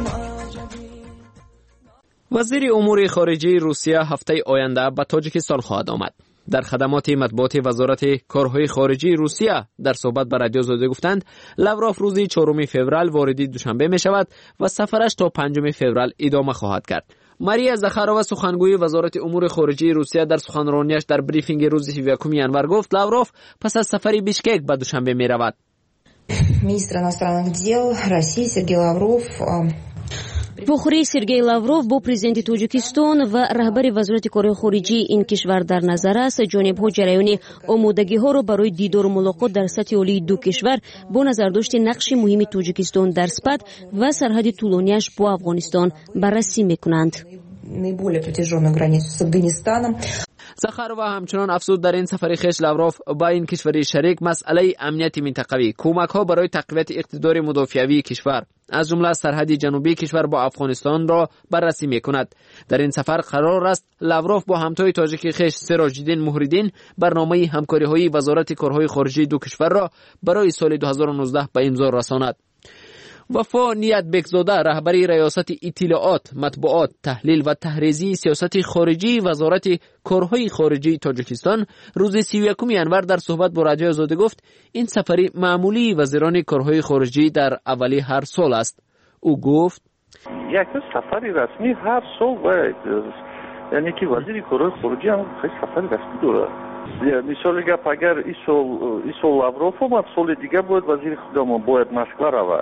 وزیر امور خارجه روسیه هفته آینده به تاجیکستان خواهد آمد. در خدمات مطبوعاتی وزارت کارهای خارجه روسیه در صحبت با رادیو زاده گفتند لاوروف روزی چهارم فوریه واردی دوشنبه می شود و سفرش تا پنجم فوریه ادامه خواهد کرد. ماریا زخارova سخنگوی وزارت امور خارجه روسیه در سخنرانیش در بریفینگ روز سی و یک ینور گفت لاوروف پس از سفری بیشکک به دوشنبه می رود. Министр иностранных дел России Сергей Лавров вохӯрии Сергей Лавров бо президенти Тоҷикистон ва раҳбари вазорати корҳои хориҷии ин кишвар дар назар аст. ҷонибҳо ҷараёни омодагиҳоро барои дидору мулоқот дар сатҳи олии ду кишвар бо назардошти нақши муҳими Тоҷикистон дар спад ва сарҳади тӯлонияш бо Афғонистон баррасӣ мекунанд. наиболее протяженную границу с Афганистаном. زخارova همچنان افزود در این سفر خویش لاوروف با این کشوری شریک مسئله امنیت منطقوی، کمک‌ها برای تقویت اقتدار مدافعی کشور از جمله سرحد جنوبی کشور با افغانستان را بررسی می‌کند. در این سفر قرار است لاوروف با همتای تاجیک خویش سراج‌الدین موهریدین برنامه همکاری‌های وزارت کارهای خارجه دو کشور را برای سال دو هزار و نوزده به امضا رساند. وفا نیت بکزاده رهبری ریاست اطلاعات، مطبوعات، تحلیل و تحریزی سیاست خارجی وزارت کارهای خارجی تاجیکستان روز سی و یک ینور در صحبت با رادیو آزادی گفت این سفری معمولی وزیران کارهای خارجی در اولی هر سال است. او گفت یک سفری رسمی هر سال باید، یعنی که وزیر کارهای خارجی هم خیلی سفری رسمی داره. مثال گپ اگر این سال این سال لاوروف اومد، سال دیگه باید وزیر خودمون باید مشغله رود.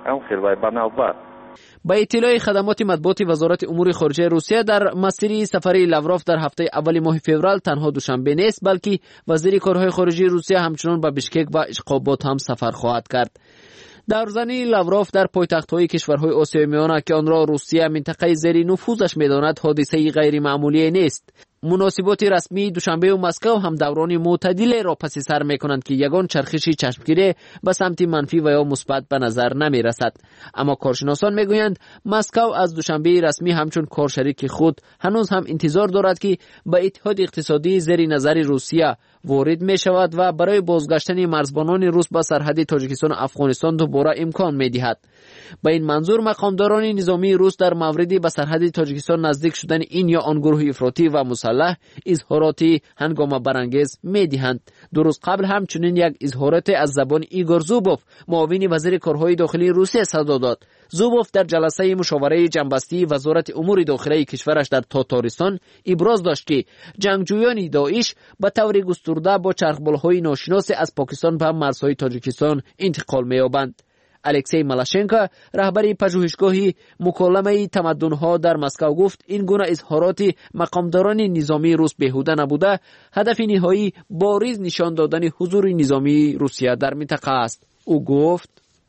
با اطلاع خدمات مطبوعات وزارت امور خارجه روسیه در مسیر سفری لاوروف در هفته اول ماه فوریه تنها دوشنبه نیست بلکه وزیر کارهای خارجه روسیه همچنان به بیشکک و اشقابات هم سفر خواهد کرد. دورزنی لاوروف در پایتخت‌های کشورهای آسیای میانه که آن را روسیه منطقه زیر نفوذش می‌داند حادثه غیر معمولی نیست. مناسبات رسمی دوشنبه و مسکو هم دوران معتدل را پس سر می‌کنند که یگان چرخشی چشمگیری به سمت منفی و یا مثبت به نظر نمی‌رسد. اما کارشناسان می‌گویند مسکو از دوشنبه رسمی همچون کارشریک خود هنوز هم انتظار دارد که به اتحاد اقتصادی زیر نظر روسیه وارد می‌شود و برای بازگشتن مرزبانان روس به سرحد تاجیکستان و افغانستان دوباره امکان می‌دهد. با این منظور مقامداران نظامی روس در مورد به سرحد تاجیکستان نزدیک شدن این یا آن گروه افراطی و مسلح مسلح اظهاراتی هنگامه برانگیز می‌دهند. دو روز قبل همچنین یک اظهارات از زبان ایگور زوبوف معاون وزیر کارهای داخلی روسیه صدا داد. زوبوف در جلسه مشاوره جنبستی وزارت امور داخلی کشورش در تاتارستان ابراز داشت که جنگجویان داعش به طور گسترده با چرخبال‌های ناشناس از پاکستان به مرزهای تاجیکستان انتقال می‌یابند. الکسی مالاشنکو رهبر پژوهشگاه مکالمه تمدن‌ها در مسکو گفت این گونه اظهارات مقامداران نظامی روس بیهوده نبوده، هدف نهایی بارز نشان دادن حضور نظامی روسیه در منطقه است. او گفت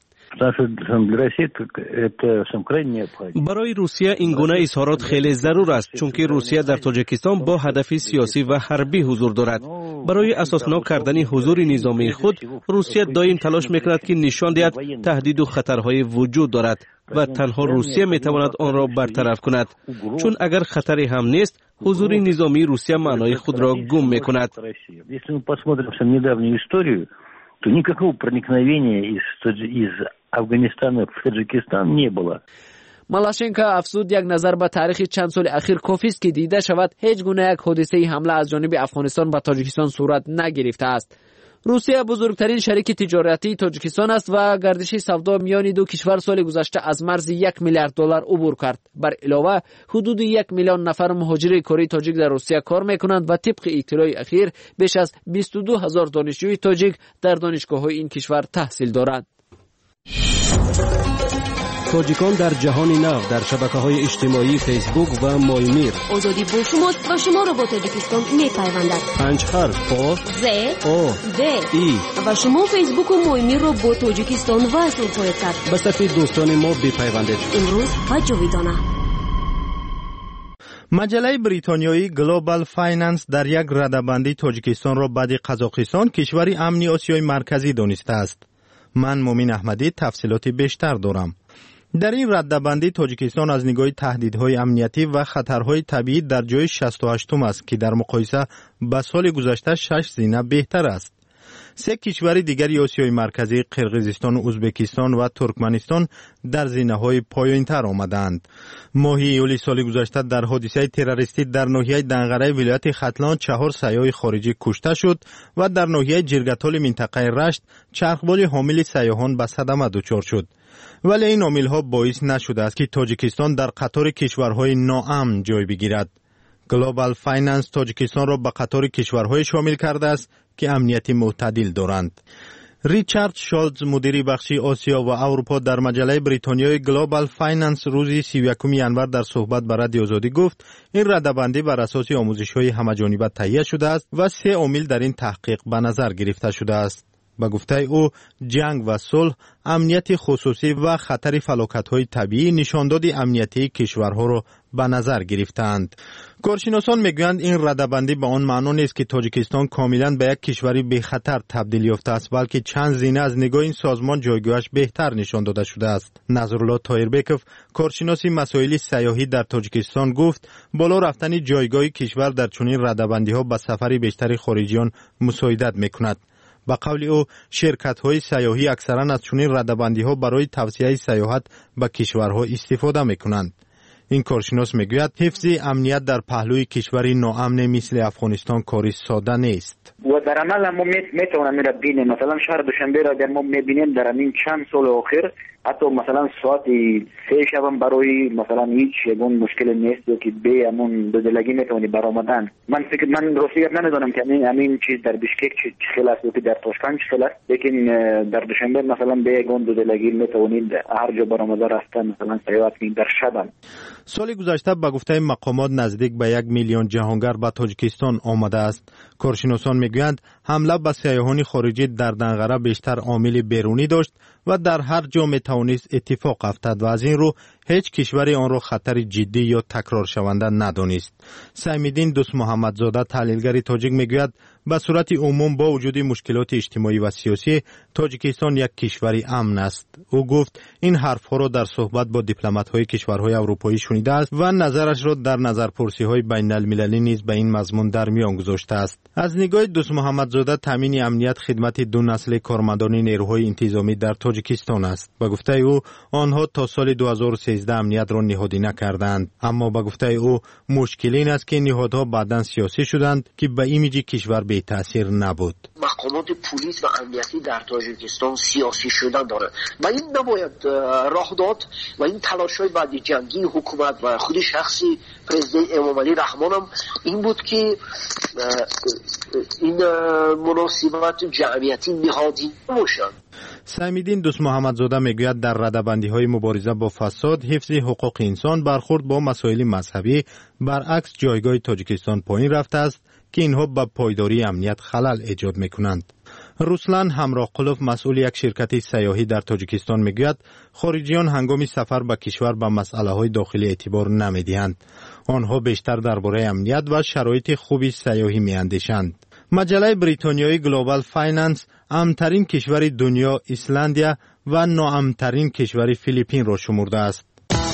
برای روسیه این گونه اظهارات خیلی ضرور است، چون که روسیه در تاجیکستان با هدف سیاسی و حربی حضور دارد. برای اساسناک کردن حضور نظامی خود روسیه دائم تلاش میکند که نشان دهد تهدید و خطرهای وجود دارد و تنها روسیه میتواند آن را برطرف کند، چون اگر خطری هم نیست حضور نظامی روسیه معنای خود را گم میکند. то никакого проникновения из, из Афганистана в Таджикистан не было. مالاشنکو افزود یک نظر به تاریخ چند سال اخیر کافی است که دیده شود هیچ گونه یک حادثه حمله از جانب افغانستان به تاجیکستان صورت نگرفته است. روسیه بزرگترین شریک تجارتی تاجیکستان است و گردش سودا میان دو کشور سال گذشته از مرز یک میلیارد دلار عبور کرد. بر علاوه حدود یک میلیون نفر مهاجر کره تاجیک در روسیه کار میکنند و طبق اطلاع اخیر بیش از بیست و دو هزار دانشجوی تاجیک در دانشگاه‌های این کشور تحصیل دارند. تاجیکان در جهان نو در شبکه‌های اجتماعی فیسبوک و مایمیر. آزادی با شماست و شما را با تاجیکستان می‌پیوندد. پنج حرف با ز او د ای و شما فیسبوک و مایمیر را با تاجیکستان وصل خواهید کرد. به صفحه دوستان ما بپیوندید. امروز و جاویدانه. مجله بریتانیایی گلوبال فایننس در یک رده‌بندی تاجیکستان را بعد قزاقستان کشوری امنی آسیای مرکزی دانسته است. من مومین احمدی تفصیلات بیشتر دارم. در این رده‌بندی تاجیکستان از نگاه تهدیدهای امنیتی و خطرهای طبیعی در جای شصت و هشتم است که در مقایسه با سال گذشته شش زینه بهتر است. سه کشور دیگر آسیای مرکزی قرقیزستان، ازبکستان و ترکمنستان در زینه‌های پایین‌تر آمدند. ماه ایولی سال گذشته در حادثه تروریستی در ناحیه دنغره ولایت ختلان چهار سیاح خارجی کشته شد و در ناحیه جرگتال منطقه رشت چرخبال حامل سیاحان به صدمه دچار شد. ولی این عامل‌ها باعث نشده است که تاجیکستان در قطار کشورهای ناامن جای بگیرد. گلوبال فایننس تاجیکستان را به قطار کشورهای شامل کرده است که امنیت معتدل دارند. ریچارد شالز مدیر بخش آسیا و اروپا در مجله بریتانیای گلوبال فایننس روز سی و یکم ژانویه در صحبت با رادیو آزادی گفت این رده‌بندی بر اساس آموزش‌های همه‌جانبه تهیه شده است و سه عامل در این تحقیق به نظر گرفته شده است. با گفته او جنگ و صلح، امنیت خصوصی و خطر فلاکت‌های طبیعی نشانداد امنیتی کشورها را به نظر گرفتند. کارشناسان میگویند این رده‌بندی به آن معنا نیست که تاجیکستان کاملا به یک کشوری بی خطر تبدیل یافته است، بلکه چند زینه از نگاه این سازمان جایگاهش بهتر نشان داده شده است. نظرالله طاهربکوف کارشناس مسائل سیاحی در تاجیکستان گفت بالا رفتن جایگاه کشور در چنین رده‌بندی‌ها به سفر بیشتر خارجیان مساعدت میکند. با قول او شرکت‌های سیاحی اکثراً از چنین رده‌بندی‌ها برای توسعه سیاحت به کشورها استفاده می‌کنند. این کارشناس میگوید حفظ امنیت در پهلوی کشوری ناامن مثل افغانستان کاری ساده نیست. و در عمل ما میتونم میره ببینیم مثلا شهر دوشنبه را اگر ما میبینیم در این چند سال اخیر حتی مثلا ساعت سه شب برای مثلا هیچ یگون مشکل نیست که به همون دو دلگی میتونی برآمدن. من فکر من راستیت نمیدونم که این همین چیز در بشکک چه خیلی است و در تاشکند چه خیلی است، لیکن در دوشنبه مثلا به یگون دو دلگی میتونید هر جا برآمده رفتن مثلا سیاحت در شب. سال گذشته به گفته مقامات نزدیک به یک میلیون جهانگر به تاجیکستان آمده است. کارشناسان میگویند حمله به سیاحان خارجی در دنغره بیشتر عامل بیرونی داشت و در هر جا میتوانست اتفاق افتد و از این رو هیچ کشوری آن را خطر جدی یا تکرار شونده ندانست. سیم‌الدین دوست محمدزاده تحلیلگر تاجیک میگوید به صورت عموم با وجود مشکلات اجتماعی و سیاسی تاجیکستان یک کشوری امن است. او گفت این حرفها را در صحبت با دیپلمات‌های کشورهای اروپایی شنیده است و نظرش را در نظرپرسی‌های بین‌المللی نیز به این مضمون در میان گذاشته است. از نگاه دوست محمدزاده تامین امنیت خدمت دو نسل کارمندان نیروهای انتظامی در تاجیکستان تاجیکستان است. به گفته او آنها تا سال دو هزار و سیزده امنیت را نهادی نکردند، اما به گفته او مشکل این است که نهادها بعداً سیاسی شدند که به ایمیج کشور بی تاثیر نبود. مقامات پلیس و امنیتی در تاجیکستان سیاسی شدن دارد و این نباید راه داد و این تلاش‌های بعد جنگی حکومت و خود شخصی پرزیدنت امامعلی رحمان هم این بود که این مناسبات جمعیتی نهادی باشند. سمیدین دوست محمدزاده میگوید در رده‌بندی‌های مبارزه با فساد، حفظ حقوق انسان، برخورد با مسائل مذهبی برعکس جایگاه تاجیکستان پایین رفته است که اینها به پایداری امنیت خلل ایجاد میکنند. رسلان همراه قلوف مسئول یک شرکت سیاحی در تاجیکستان میگوید خارجیان هنگام سفر به کشور به مسئله‌های داخلی اعتبار نمیدهند. آنها بیشتر درباره امنیت و شرایط خوبی سیاحی میاندیشند. مجله بریتانیایی گلوبال فایننس امن‌ترین کشور دنیا ایسلندیا و ناامن‌ترین کشور فیلیپین را شمرده است.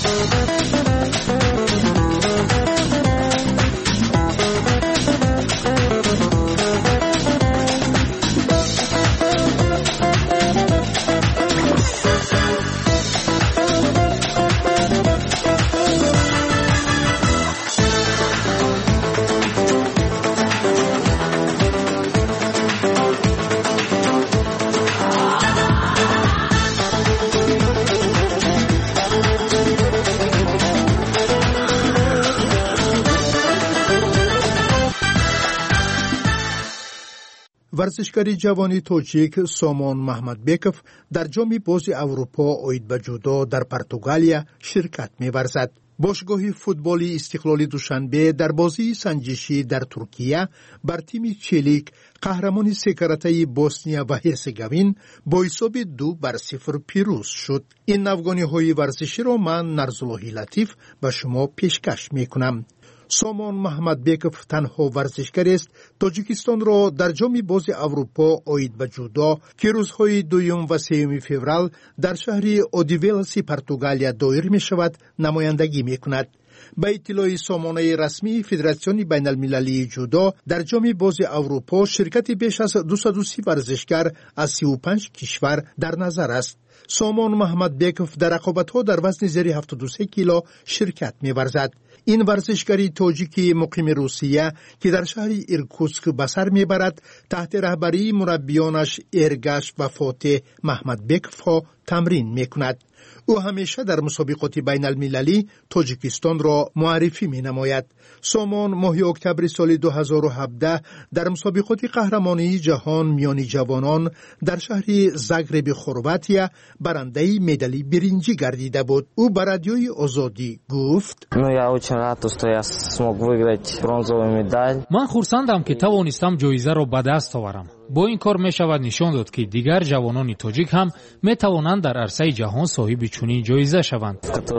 ورزشکاری جوانی توجیک سامان محمدبکов در جام باز اروپا اوید به جودو در پرتغالیا شرکت می‌ورزد. باشگاه فوتبالی استقلالی دوشنبه در بازی سنجشی در ترکیه بر تیم چلیک قهرمان سه کرته بوسنیا و هرزگوین با حساب دو بر صفر پیروز شد. این افغانی‌های ورزشی را من نرزاللهی لطیف به شما پیشکش می‌کنم. سامان محمدبکov تنها ورزشکار است تاجیکستان را در جام باز اروپا اوید به جودو که روزهای دوم و سوم فوریه در شهر اودیویلسی پرتغالیا دایر می شود نمایندگی می کند. به اطلاع سامانه رسمی فدراسیون بین المللی جودو در جام باز اروپا شرکت بیش از دویست و سی ورزشکار از سی و پنج کشور در نظر است. سامان محمدبکov در رقابت‌ها در وزن زیر هفتاد و سه کیلو شرکت می‌ورزد. این ورزشکاری تاجیکی مقیم روسیه که در شهر ایرکوتسک به سر میبرد تحت رهبری مربیانش ارگش و فاتح محمدبکov ها تمرین میکند. او همیشه در مسابقات بین المللی تاجیکستان را معرفی می نماید. سامان ماه اکتبر سال دو هزار و هفده در مسابقات قهرمانی جهان میان جوانان در شهر زاگرب خرواتیا برنده مدال برنجی گردیده بود. او به رادیوی آزادی گفت: من خرسندم که توانستم جایزه را به دست آورم. با این کار می شود نشان داد که دیگر جوانان تاجیک هم می توانند در عرصه جهان صاحب چنین جایزه شوند.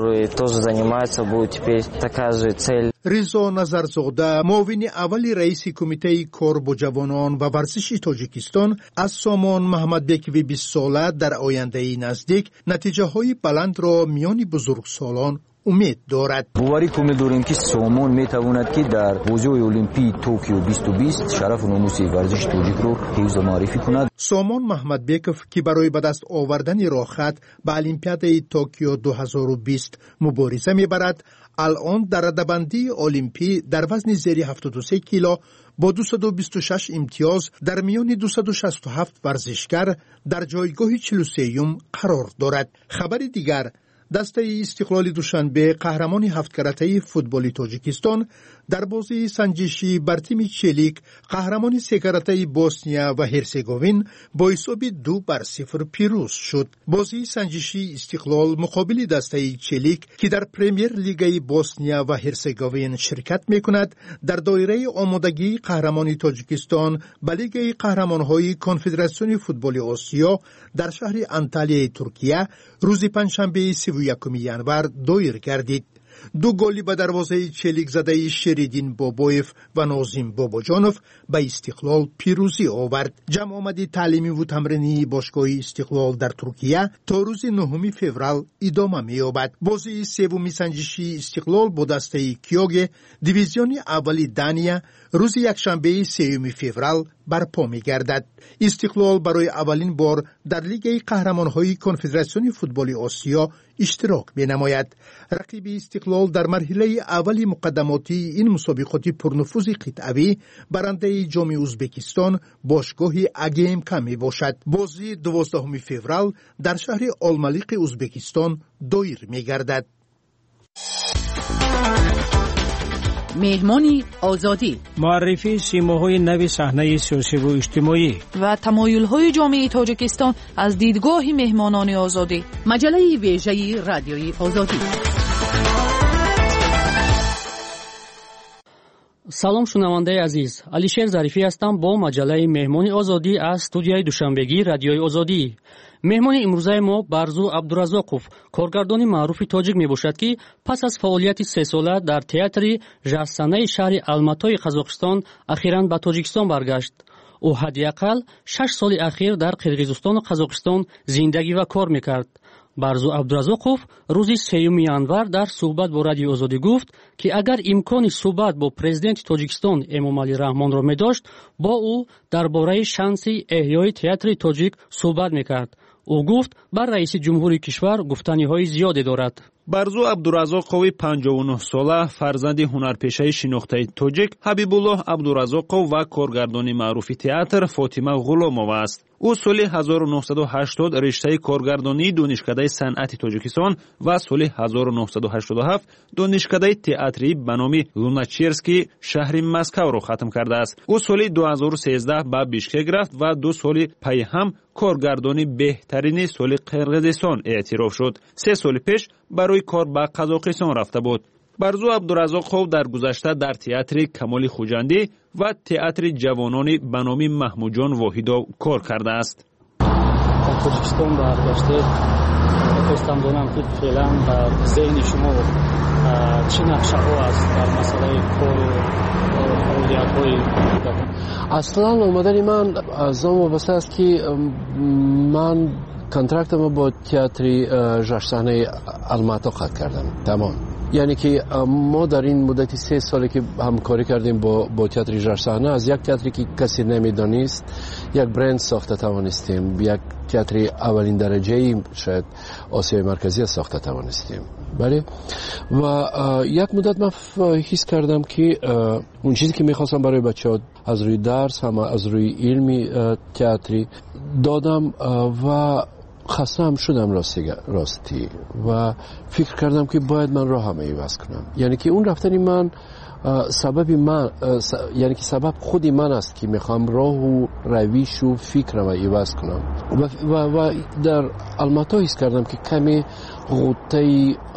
رضا نظرزاده معاون اول رئیس کمیته کار با جوانان و ورزش تاجیکستان از سامان محمدبکov بیست ساله در آینده نزدیک نتیجه های بلند را میان بزرگسالان امید دارد. باوری کامل داریم که سامان میتواند که در بازی‌های المپیک توکیو بیست و بیست شرف و ناموس ورزش تاجیک رو حفظ و معرفی کند. سامان محمدبکov که برای به دست آوردن راحت به المپیاد توکیو دو هزار و بیست مبارزه میبرد، الان در رده‌بندی المپی در وزن زیر هفتاد و سه کیلو با دویست و بیست و شش امتیاز در میان دویست و شصت و هفت ورزشکار در جایگاه چهل و سوم قرار دارد. خبر دیگر، دسته استقلال دوشنبه قهرمان هفت کرته فوتبالی تاجیکستان در بازی سنجشی بر تیم چلیک قهرمان سه کرته بوسنیا و هرزگوین با حساب دو بر صفر پیروز شد. بازی سنجشی استقلال مقابل دسته چلیک که در پرمیر لیگ بوسنیا و هرزگوین شرکت میکند در دایره آمادگی قهرمانی تاجیکستان به لیگ قهرمانهای کنفدراسیون فوتبال آسیا در شهر انتالیا ترکیه روز پنجشنبه سی و یکم ژانویه دایر گردید. دو گلی به دروازه چلیک زده شریدین بابویف و نازیم باباجانوف به استقلال پیروزی آورد. جمع آمدی تعلیمی و تمرینی باشگاه استقلال در ترکیه تا روز نهم فوریه ادامه می‌یابد. بازی سوم سنجشی استقلال با دسته کیوگ دیویزیون اولی دانیا روز یکشنبه سوم فوریه برپا می‌گردد. استقلال برای اولین بار در لیگ قهرمان‌های کنفدراسیون فوتبال آسیا اشتراک می‌نماید. رقیب استقلال در مرحله اولی مقدماتی این مسابقات پرنفوذ قطعی برنده جام ازبکستان باشگاه اگیمکا میباشد. بازی دوازدهم فوریه در شهر آلمالیق ازبکستان دایر می‌گردد. مهمانی آزادی، معرفی سیماهای نو صحنه سیاسی و اجتماعی و تمایل‌های جامعه تاجیکستان از دیدگاه مهمانان آزادی. مجله ویژه رادیوی آزادی. салом шунавандаи азиз, алишер зарифӣ ҳастам бо маҷалаи меҳмони озодӣ аз студияи душанбегии радиои озодӣ. меҳмони имрӯзаи мо барзу абдуразоқов коргардони маъруфи тоҷик мебошад ки пас аз фаъолияти сесола дар театри жаҳсанаи шаҳри алматои қазоқистон ахиран ба тоҷикистон баргашт. ӯ ҳадди ақал шаш соли ахир дар қирғизистону қазоқистон зиндагӣ ва кор мекард. барзу абдуразоқов рӯзи сеюми январ дар суҳбат бо радиои озодӣ гуфт ки агар имкони суҳбат бо президенти тоҷикистон эмомалӣ раҳмонро медошт, бо ӯ дар бораи шанси эҳёи театри тоҷик суҳбат мекард. ӯ гуфт бар раиси ҷумҳури кишвар гуфтаниҳои зиёде дорад. барзу абдуразоқови панҷоҳу нӯҳ сола фарзанди ҳунарпешаи шинохтаи тоҷик ҳабибуллоҳ абдуразоқов ва коргардони маъруфи театр фотима ғуломова аст. ӯ соли ҳазору нӯҳсаду ҳаштод риштаи коргардонии донишкадаи санъати тоҷикистон ва соли ҳазору нӯҳсаду ҳаштоду ҳафт донишкадаи театрӣ ба номи луначерский шаҳри Москавро хатм кардааст. ӯ соли ду ҳазору сездаҳ ба Бишкек рафт ва ду соли пайи ҳам коргардони беҳтарини соли Қирғизистон эътироф шуд. се соли пеш барои кор ба Қазоқистон рафта буд. барзу абдуразоқов дар гузашта дар театри Камоли Хуҷандӣ ва театри ҷавонони ба номи Маҳмуҷон Воҳидов кор кардааст. дар Тоҷикистон баргаштед, хоҳистам донам ки феълан дар зеҳни шумо чӣ нақшаҳо аст дар масъалаи кору фаъолиятҳои аслан омадани ман аз он вобаста аст ки ман контрактамо бо театри ҷашнсаҳнаи Алмато қатъ кардам. тамом. яъне ки мо дар ин муддати се соле ки ҳамкорӣ кардем бо бо театри ҷашнсаҳна, аз як театре ки касе намедонист як бренд сохта тавонистем, як театри аввалин дараҷаи шояд Осиёи марказия сохта тавонистем. бале ва як муддат ман ҳис кардам ки он чизе ки мехостам барои бачаҳо аз рӯи дарс ҳам аз рӯи илми театри додам ва хастаам шудам ростӣ ва фикр кардам ки бояд ман роҳам иваз кунам. яъне ки он рафтани ман сабаби ман яъне ки сабаб худи ман аст ки мехоҳам роҳу равишу фикрама иваз кунам ва ва дар Алмато ҳис кардам ки каме ғуттаи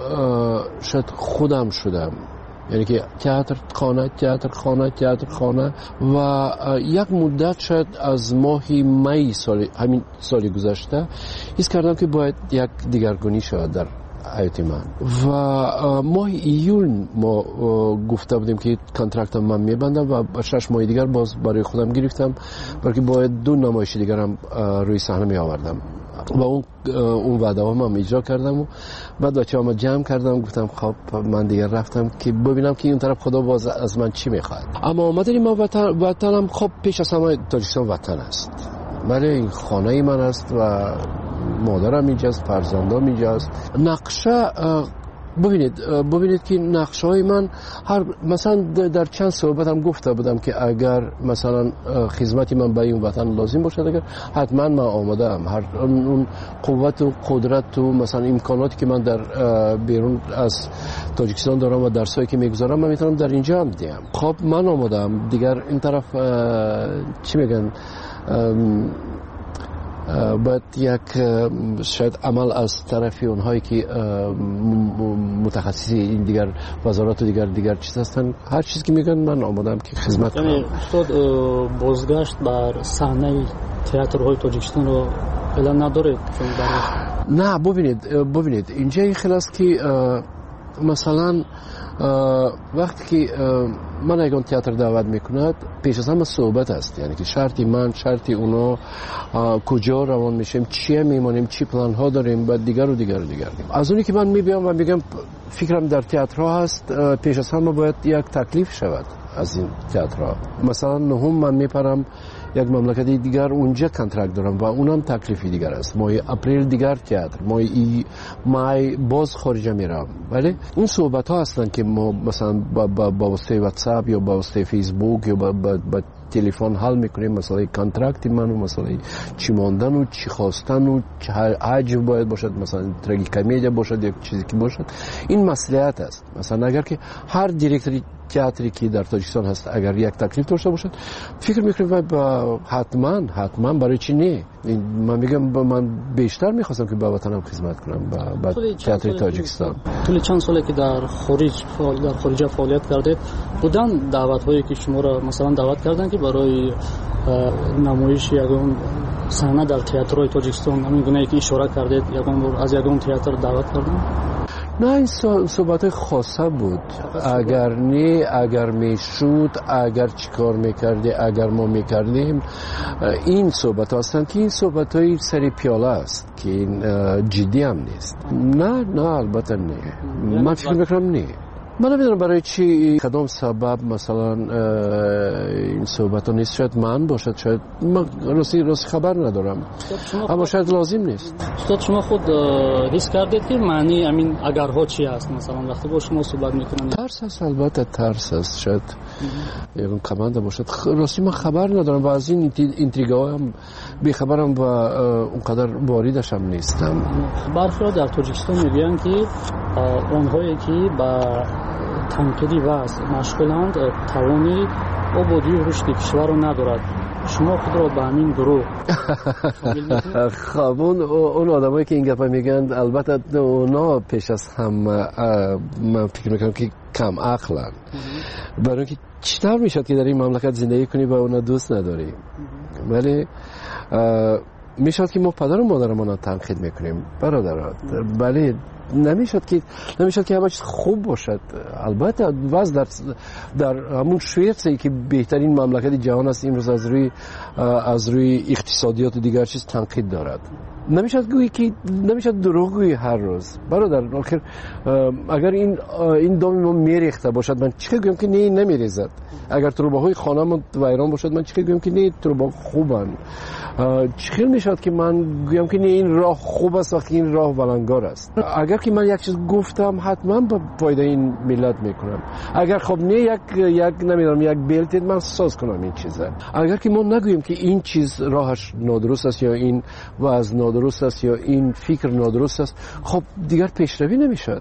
шояд худам шудам. яъне ки театр хона театр хона театр хона ва як муддат шояд аз моҳи майи соли ҳамин соли гузашта ҳис кардам ки бояд як дигаргунӣ шавад дар ҳаёти ман ва моҳи июл мо гуфта будем ки контрактам ман мебандам ва ба шаш моҳи дигар боз барои худам гирифтам, балки бояд ду намоиши дигарам рӯи саҳна меовардам ва он ваъдаҳоам ҳам иҷро кардаму баъд бачаҳоама ҷамъ кардам, гуфтам хоб ман дигар рафтам ки бибинам ки ин тараф худо боз аз ман чӣ мехоҳад. аммо омадани ман ватанам хоб пеш аз ҳама Тоҷикистон ватан аст. бале ин хонаи ман аст ва модарам инҷаст, фарзандам инҷаст. нақша бубинед бубинед ки нақшаҳои ман ҳар масалан дар чанд суҳбатам гуфта будам ки агар масалан хизмати ман ба ин ватан лозим бошад, агар ҳатман ман омодаам ҳар он қуввату қудрату масалан имконоте ки ман дар берун аз Тоҷикистон дорам ва дарсое ки мегузорам ман метавонам дар инҷа ҳам диҳам. хоб ман омодаам. дигар ин тараф чӣ мегӯянд باید یک شاید عمل از طرف اونهایی که متخصصی این دیگر وزارات و دیگر دیگر چیز هستن، هر چیزی که میگن من آمادم که خدمت کنم. یعنی استاد بازگشت بر صحنه تئاترهای تاجیکستان رو اعلام ندارید؟ نه ببینید ببینید اینجا این خیلی است که مثلا وقتی که من اگه تئاتر دعوت میکند پیش از همه صحبت است، یعنی که شرطی من شرطی اونا کجا روان میشیم، چیه میمانیم، چی پلان ها داریم و دیگر و دیگر و دیگر. از اونی که من میبینم و میگم فکرم در تئاترها هست، پیش از همه باید یک تکلیف شود از این تئاترها. مثلا نهم من میپرم یک مملکت دیگر، اونجا کنترکت دارم و اونم تکلیفی دیگر است. ماه اپریل دیگر تئاتر، ماه ای مای باز خارج میرم. ولی اون صحبت ها هستن که ما مثلا با با, با واسطه واتساپ یا با واسطه فیسبوک یا با, با, با تلفن حل میکنیم، مثلا کانترکت منو، مثلا چی ماندن و چی خواستن و چه حجم باید باشد، مثلا تراژیکمدیا باشد یا چیزی که باشد. این مصلحت است. مثلا اگر که هر دیرکتوری تئاتری که در تاجیکستان هست اگر یک تکلیف داشته باشد، فکر میکنم حتما حتما برای چی نه. من میگم من بیشتر میخواستم که به وطنم خدمت کنم با تئاتر تاجیکستان. طول چند ساله که در خارج در خارج فعالیت کردید، بودن دعوت هایی که شما را مثلا دعوت کردن که برای نمایش یگان صحنه در تئاترهای تاجیکستان، همین گونه که اشاره کردید، یگان از یگان تئاتر دعوت کردن؟ نه، این صحبت خاصه بود. اگر نه، اگر میشود، اگر چیکار میکردی، اگر ما میکردیم، این صحبت هستند که این صحبت های سری پیاله است که این جدی هم نیست. نه نه البته نه، من فکر میکنم نه. من نمیدونم برای چی کدام سبب مثلا این صحبت ها نیست. شاید من باشد، شاید من راستی راستی خبر ندارم، اما شاید لازم نیست. استاد شما خود حس کردید که معنی همین اگرها چی است؟ مثلا وقتی با شما صحبت میکنن ترس است، البته ترس است، شاید یکم کمانده باشد. راستی من خبر ندارم و از این اینتریگا هم بیخبرم و اونقدر واردش هم نیستم. برخی در تاجیکستان میگن که اونهایی که با تنکیدی وضع مشغولند توانی آبادی و رشد کشور رو ندارد. شما خود را به همین گروه خب اون اون آدمایی که این گپا میگن البته اونا پیش از هم من فکر میکنم که کم عقلن، برای اینکه چطور میشد که در این مملکت زندگی کنی و اونا دوست نداری؟ ولی میشد که ما پدر و مادرمون تنقید میکنیم برادرات، ولی نمیشد که نمیشد که همه چیز خوب باشد. البته وضع در در همون شویتسی که بهترین مملکت جهان است امروز از روی از روی اقتصادیات و دیگر چیز تنقید دارد. نمیشد گویی که نمیشد دروغ گویی هر روز برادر. آخر اگر این این دام ما میریخته باشد من چه گویم که نه نمیریزد. اگر تروباهای خانه‌مون ویران باشد من چه گویم که نه تروبا خوبن. چه میشد که من گویم که نه این راه خوب است وقتی این راه ولنگار است. اگر که من یک چیز گفتم حتما به فایده این ملت میکنم. اگر خب نه یک یک نمیدونم یک بلت من ساز کنم این چیزه. اگر که ما نگوییم که این چیز راهش نادرست است یا این وضع نادرست است یا این فکر نادرست است، خب دیگر پیشروی نمیشد.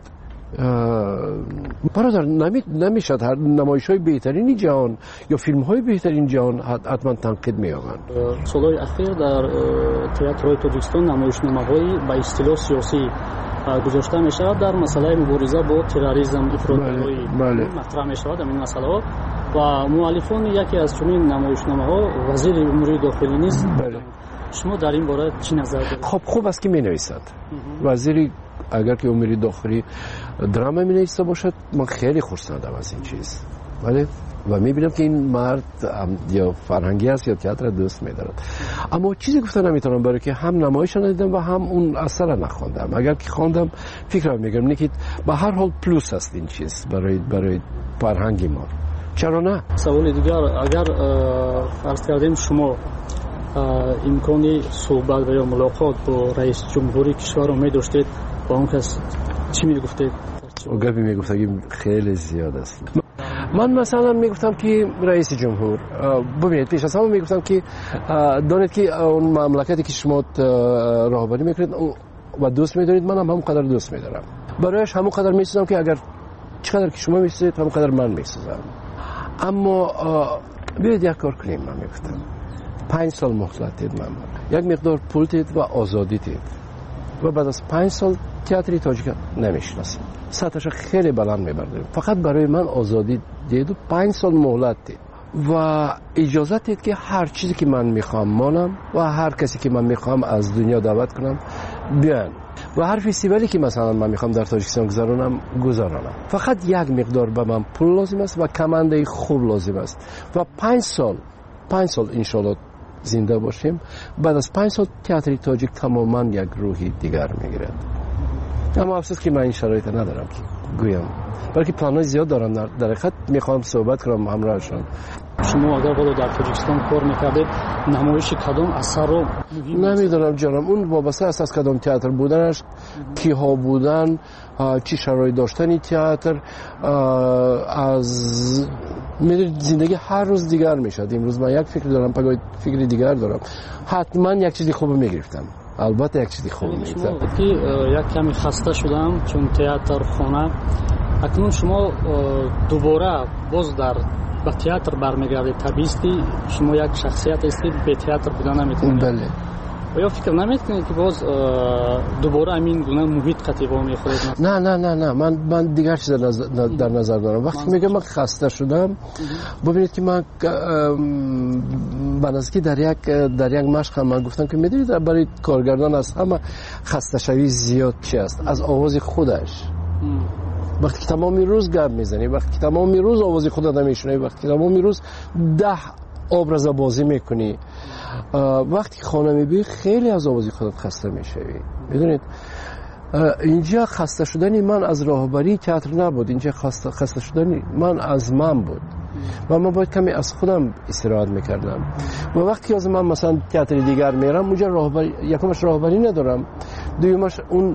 برادر نمی نمیشد هر نمایش‌های بهترین جهان یا فیلم‌های بهترین جهان حتما تنقید می‌یابند. سال‌های اخیر در تئاترهای تاجیکستان نمایشنامه‌هایی با اصطلاح سیاسی گذاشته می‌شود در مسئله مبارزه با تروریسم، افراط‌گرایی مطرح می‌شود این مسئله و مؤلفان یکی از چنین نمایشنامه‌ها وزیر امور داخلی نیست. شما در این باره چی نظر دارید؟ خب خوب است که می‌نویسد. وزیری اگر که امور داخلی دراما می‌نویسه باشد من خیلی خرسندم از این چیز. ولی و می‌بینم که این مرد یا فرهنگی است یا تئاتر دوست می‌دارد. اما چیزی گفتن نمی‌تونم برای که هم نمایش ندیدم و هم اون اثر را نخواندم. اگر که خواندم فکرم می‌کردم نه که به هر حال پلوس است این چیز برای برای فرهنگ ما. چرا نه؟ سوال دیگر اگر فرض کردیم شما امکانی صحبت و یا ملاقات با رئیس جمهوری کشور رو می‌داشتید با اون کس چی میگفتید؟ او گپی میگفتم خیلی زیاد است. من مثلا میگفتم که رئیس جمهور ببینید پیش از همه میگفتم که دانید که اون مملکتی که شما راهبری میکنید و دوست میدارید من هم همون قدر دوست میدارم. برایش همون قدر میسازم که اگر چقدر که شما میسازید همون قدر من میسازم. اما بیاید یک کار کنیم. من میگفتم پنج سال مهلت دید من یک مقدار پول دید و آزادی دید و بعد از پنج سال تئاتر تاجیک نمیشناسیم. سطحش خیلی بلند میبردیم. فقط برای من آزادی دید و پنج سال مهلت دید و اجازه دید که هر چیزی که من میخوام مانم و هر کسی که من میخوام از دنیا دعوت کنم بیان. و هر فستیوالی که مثلا من میخوام در تاجیکستان گذرانم گذرانم. فقط یک مقدار به من پول لازم است و کمانده خوب لازم است و پنج سال پنج سال انشالله زنده باشیم. بعد از پنج سال تئاتر تاجیک تماما یک روحی دیگر میگیرد. اما افسوس که من این شرایط ندارم که گویم، بلکه پلان‌های زیاد دارم. در حقیقت میخوام صحبت کنم همراهشان. شما اگر بالا در تاجیکستان کار میکردید نمایش کدام اثر رو نمیدونم جانم، اون وابسته است از کدام تئاتر بودنش، کیها بودن، چی شرایط داشتن تئاتر، از میدونید زندگی هر روز دیگر میشد. امروز من یک فکر دارم، پگاه فکری دیگر دارم. حتما یک چیزی خوب میگرفتم، البته یک چیزی خوب میگرفتم. که یک کمی خسته شدم چون تئاتر خانه. اکنون شما دوباره باز در با تئاتر برمیگردید. طبیعی شما یک شخصیت هستید، به تئاتر بودن نمیتونید. بله. و یا فکر نمیکنید که باز دوباره همین گونه محیط قطیبا میخورید؟ نه نه نه نه من من دیگر چیز در نظر دارم. وقتی میگم من خسته شدم، ببینید که من بنظری در یک در یک مشق من گفتم که میدونید برای کارگردان از همه خسته شوی زیاد چی است؟ از آواز خودش. وقتی که تمامی روز گپ میزنی، وقتی که تمامی روز آواز خودت نمیشنوی، وقتی که تمامی روز ده ابراز بازی میکنی، وقتی که خانه میبینی خیلی از آواز خودت خسته میشوی. میدونید اینجا خسته شدنی من از راهبری تئاتر نبود، اینجا خسته خسته شدنی من از من بود و من باید کمی از خودم استراحت میکردم. و وقتی که از من مثلا تئاتر دیگر میرم، اونجا راهبری، یکمش راهبری ندارم، دومش اون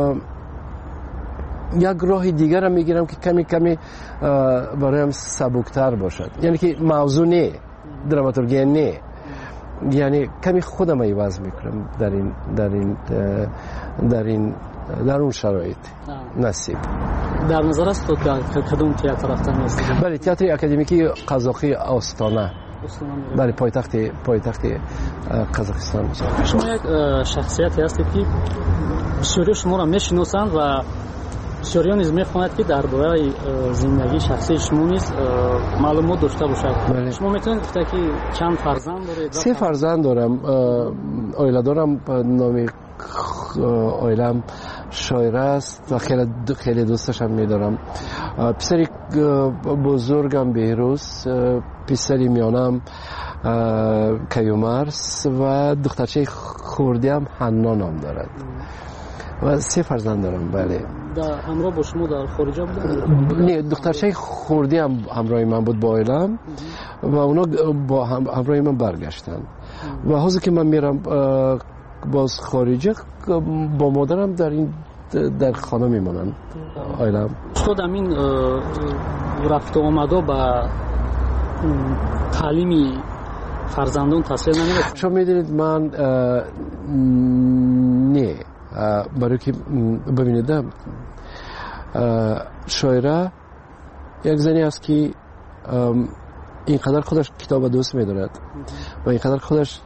یک راه دیگر هم میگیرم که کمی کمی برایم سبکتر باشد، یعنی که موضوع نه، دراماتورگی نه، یعنی کمی خودم عوض میکنم در این در این در این در اون شرایط نصیب. در نظر است تو کدوم تئاتر رفتن هستید؟ بله، تئاتر اکادمیکی قزاقی آستانه. بله، پایتخت پایتخت قزاقستان. شما یک شخصیتی هستید که بسیاری شما را میشناسند و بسیاری نیز میخواند که درباره زندگی شخصی شما نیز معلومات داشته باشد. بله. شما میتونید گفته که چند فرزند دارید؟ سه فرزند دارم. آیله دارم، نام آیلم شایره است و خیلی خیلی دوستش هم میدارم. پسری بزرگم بهروز، پسری میانم کیومرس و دخترچه خوردی هم حنا نام دارد. و سه فرزند دارم. بله. در همراه با شما در خارج بودن؟ نه، دخترچه خوردی هم همراه من بود با عائلم و اونا با هم همراه من برگشتن. و حاضر که من میرم باز خارجه، با مادرم در این در خانه میمونن عائلم. شد همین رفت و آمده با تعلیمی فرزندان تاثیر نمیده؟ شما میدونید من نه، برای که ببینید شایره یک زنی است که اینقدر خودش کتاب دوست میدارد و اینقدر خودش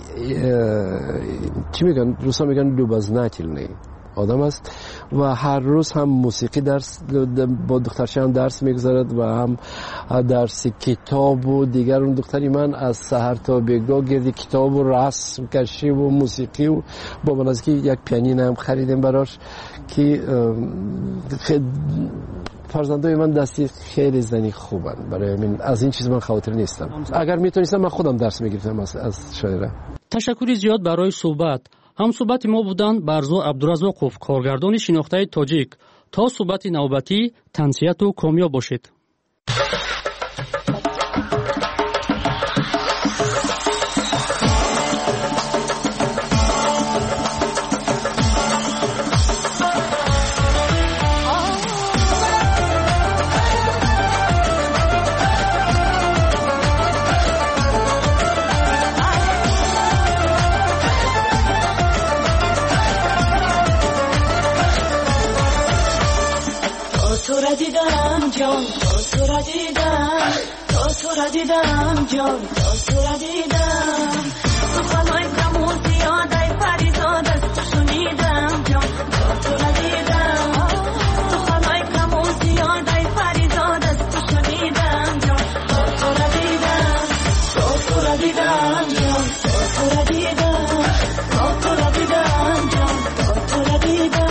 چی میگن روسا میگن لوبازناتیلنی آدم است و هر روز هم موسیقی درس با دخترش هم درس میگذارد و هم درس کتاب و دیگر. اون دختری من از سحر تا بگاه گردی کتاب و رسم کشی و موسیقی و با بنازی که یک پیانین هم خریدیم براش که فرزندای من دستی خیلی زنی خوبن. برای من از این چیز من خاطر نیستم. اگر میتونستم من خودم درس میگرفتم از, از شاعره. تشکری زیاد برای صحبت. هم صحبت ما بودند برزو عبدالرزاقوف، کارگردان شناخته تاجیک. تا صحبت نوبتی، تنسیت و کامیاب باشید. جان تو را دیدم، تو را دیدم جان تو را دیدم، سخنهای کم و زیادای فریزاد از تو شنیدم جان تو را دیدم، سخنهای کم و زیادای فریزاد از تو شنیدم جان تو را دیدم، تو را دیدم جان تو را دیدم، تو را دیدم جان تو را دیدم.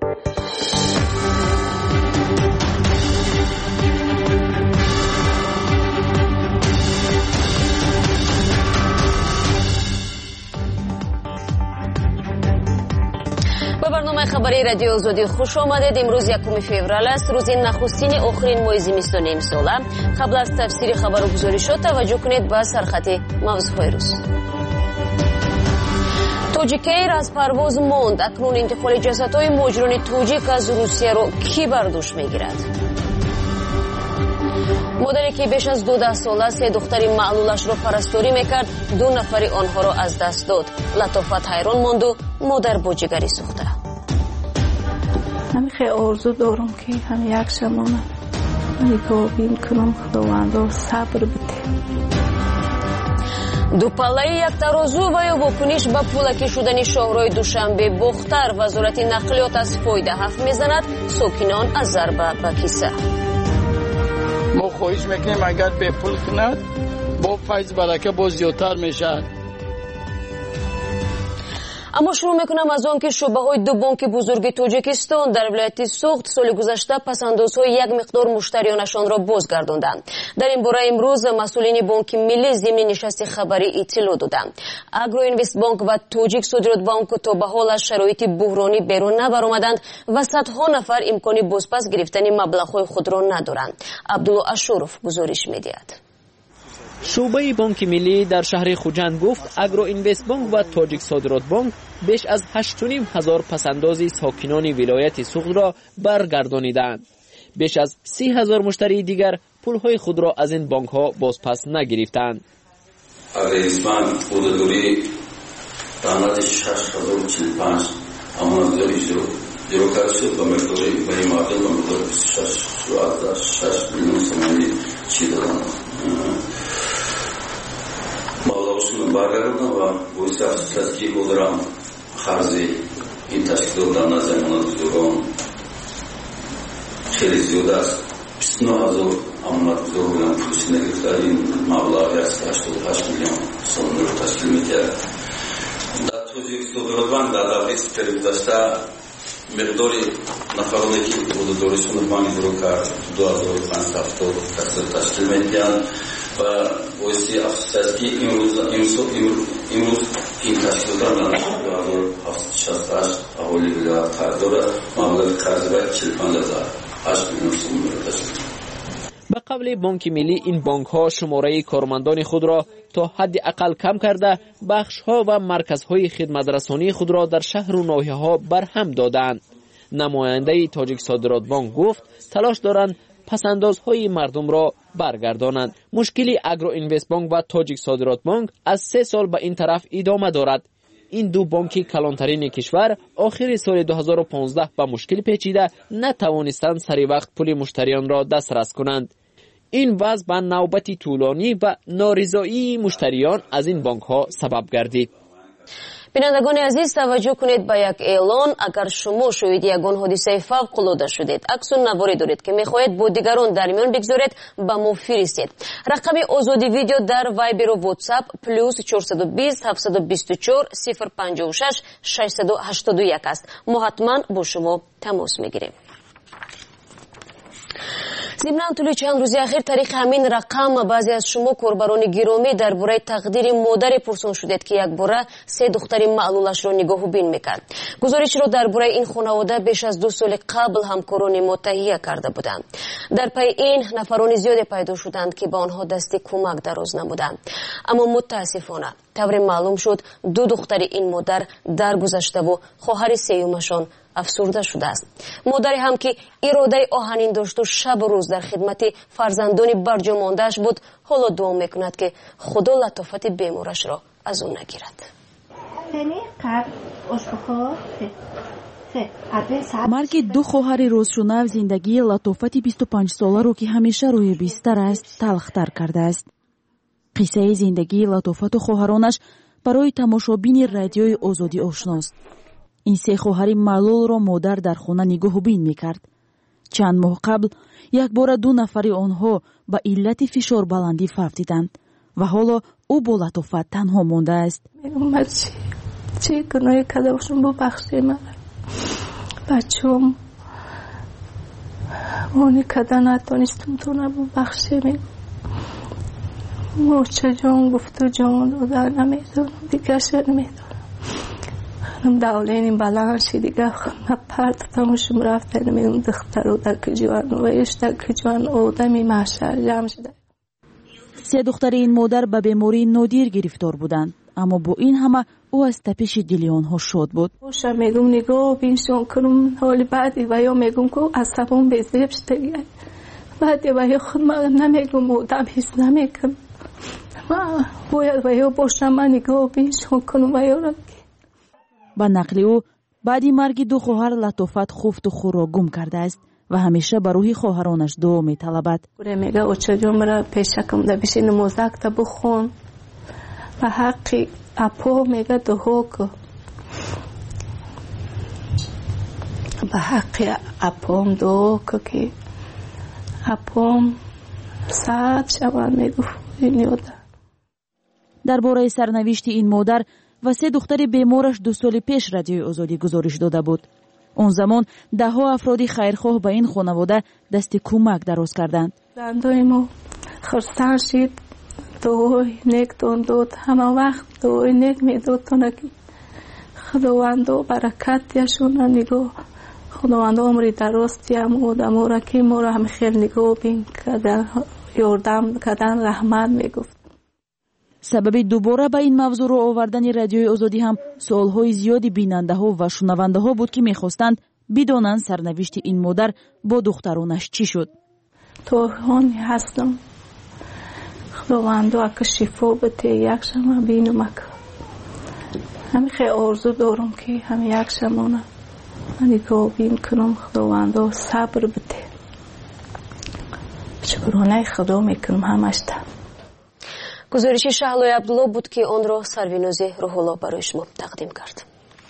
برنامه خبری رادیو آزادی خوش آمدید. امروز یکم فوریه است، روز نخستین آخرین ماه زمستان امسال. قبل از تفسیر خبر و گزارشات توجه کنید به سرخط موضوعهای روز. توجیک ایر از پرواز ماند. اکنون انتقال جسدهای مهاجران توجیک از روسیه را کی بر دوش میگیرد؟ مادری که بیش از دو ساله سه دختر معلولش را پرستاری میکرد، دو نفر آنها را از دست داد. لطافت حیران ماند و مادر با جگری سوخته. من خیلی آرزو دارم که هم یک شمانه نگاه بین کنم خداوندا صبر بده. دو پله یک ترازو و یا واکنش به پولکی شدن شهرهای دوشنبه. بختر وزارت نقلیات از فایده حرف میزند، ساکنان از ضربه به کیسه. ما خواهش میکنیم اگر به پول کند با فیض برکه باز زیادتر میشه. اما شروع میکنم از آن که شعبه های دو بانک بزرگ تاجیکستان در ولایت سوخت سال گذشته پسندازهای یک مقدار مشتریانشان را بازگرداندند. در این باره امروز مسئولین بانک ملی ضمن نشست خبری اطلاع دادند. اگرو اینوست بانک و تاجیک صادرات بانک تا به حال از شرایط بحرانی بیرون نبرآمدند و صدها نفر امکان بازپس گرفتن مبلغ‌های خود را ندارند. عبدالله اشرف گزارش می‌دهد. شعبه بانک ملی در شهر خوجند گفت اگرو اینوست بانک و تاجیک صادرات بانک بیش از هشت و نیم هزار پسندازی ساکنان ولایت سوخت را برگردانیدند. بیش از سی هزار مشتری دیگر پولهای خود را از این بانک ها بازپس نگرفتند. رئیس بانک خودداری درآمد شش هزار و چهل و پنج امانتداری شد. اجرا کرده شد با مقداری به این معادل با مقدار بیست و شش میلیون تومانی چی دادند. مبلغشون برگرداندن و باعث افسوس است که بودرم خرج این تشکیلات در نزد امانتگزاران خیلی زیاد است. بیست و نه هزار امانتگزار بودن پولش نگرفته. این مبلغی است که هشتاد و هشت میلیون سوم رو تشکیل میکرد. در توجیه صادرات بانک در دوره سپری گذشته مقدار نفرانی که بوددارشون بانک اجرا کرد دو هزار و پانصد و هفتاد کسر تشکیل میدهند و باعث افسوس است که امروز امروز این تشکیلات در دو هزار و هفتصد و شصت و هشت اهالی ولایت قرض دارد. مبلغ قرض باید چهل و پنج هزار و هشت میلیون تومان را تشکیل دهد. به قول بانک ملی این بانک ها شماره کارمندان خود را تا حد اقل کم کرده بخش ها و مرکز های خدمت رسانی خود را در شهر و ناحیه ها برهم دادند. نماینده تاجیک صادرات بانک گفت تلاش دارند پسندازهای مردم را برگردانند. مشکلی اگرو اینوست بانک و تاجیک صادرات بانک از سه سال به این طرف ادامه دارد. این دو بانک کلانترین کشور آخر سال دو هزار و پانزده با مشکل پیچیده نتوانستند سری وقت پول مشتریان را دسترس کنند. این وضع به نوبت طولانی و نارضایی مشتریان از این بانک ها سبب گردید. بینندگان عزیز توجه کنید به یک اعلان. اگر شما شاهد یگان حادثه فوق العاده شدید، عکس و نواری دارید که میخواهید با دیگران در میان بگذارید، به ما فرستید. رقم آزادی ویدیو در وایبر و واتساپ پلوس چهارصد و بیست هفتصد و بیست و چهار صفر پنجاه و شش ششصد و هشتاد و یک است. ما حتما با شما تماس میگیریم. ضمن طول چند روز اخیر تاریخ همین رقم بعضی از شما کاربران گرامی درباره تقدیر مادر پرسان شدید که یک باره سه دختر معلولش را نگاه بین میکرد. گزارش را درباره این خانواده بیش از دو سال قبل همکاران ما تهیه کرده بودند. در پی این نفران زیادی پیدا شدند که به آنها دست کمک دراز نمودند. اما متاسفانه طور معلوم شد دو دختر این مادر درگذشته و خواهر سیومشان افسرده شده است. مادری هم که اراده آهنین داشت و شب و روز در خدمت فرزندان برجا مانده‌اش بود، حالا دعا میکند که خدا لطافت بیمارش را از او نگیرد. مرگ دو خواهر روزشنو زندگی لطافت بیست و پنج ساله رو که همیشه روی بستر است تلختر کرده است. قصه زندگی لطافت و خواهرانش برای تماشابین رادیوی آزادی آشناست. این سه خواهر معلول را مادر در خانه نگاه بین میکرد. چند ماه قبل یک بار دو نفر آنها به علت فشار بلندی فوت دیدند و حالا او با لطافت تنها مانده است. میگم چی چی گناهی کرده باشم ببخشید من. بچه‌م اونی که نتونستم تو نبو بخشیم موچه جان گفت و جان داده نمیدونم دیگه شد نمیدونم خانم دولینیم بلند شد دیگه خانم پرد تماشم رفته نمیدونم دختر رو در کجوان و ایش در کجوان آدمی محشر جمع شده. سه دختر این مادر به بیماری نادر گرفتار بودند، اما با این همه او از تپش دل آنها شاد بود. باشه میگم نگاه بینشون کنم حالی بعدی و یا میگم که عصبم بزیب شده بعدی و یا خود من نمیگم آدم حس نمیکنم ما باید و یا باشم من نگاه بینشون کنم و یا را با نقل او بعدی مرگ دو خواهر لطافت خفت و خور را گم کرده است و همیشه بر روحی خواهرانش دعا می‌طلبد. میگه اوچه جون را پیشکم ده بشین نمازک تا بخون و حقی اپو میگه دعا کو به حقی اپوم دعا کو که اپوم ساعت شبان میگفت نیوده. درباره سرنوشت این مادر و سه دختر بیمارش دو سال پیش رادیوی آزادی گزارش داده بود. اون زمان ده ها افرادی خیرخواه به این خانواده دست کمک دراز کردند. زندای ما خرسان شد دوی نیک دون داد همه وقت دوی نیک می داد تا نکی خداوندو برکت یشون نگاه خداوندو عمری درستی هم آدم ها را که ما را هم خیلی نگاه بین کردن یاردم کردن رحمت می گفت. سبب دوباره به این موضوع رو آوردن رادیوی آزادی هم سوالهای زیادی بیننده ها و شنونده ها بود که میخواستند بدانند سرنوشت این مادر با دخترانش چی شد. تو هانی هستم خداوندو اکا شفا بده یک شما بینم اکا همین خیلی آرزو دارم که همین یک شمانه نگاه بین کنم خداوندو صبر بده شکرانه خدا میکنم همشتا. گزارش شهلای عبدالله بود که آن را سروینوز روح‌الله برای شما تقدیم کرد.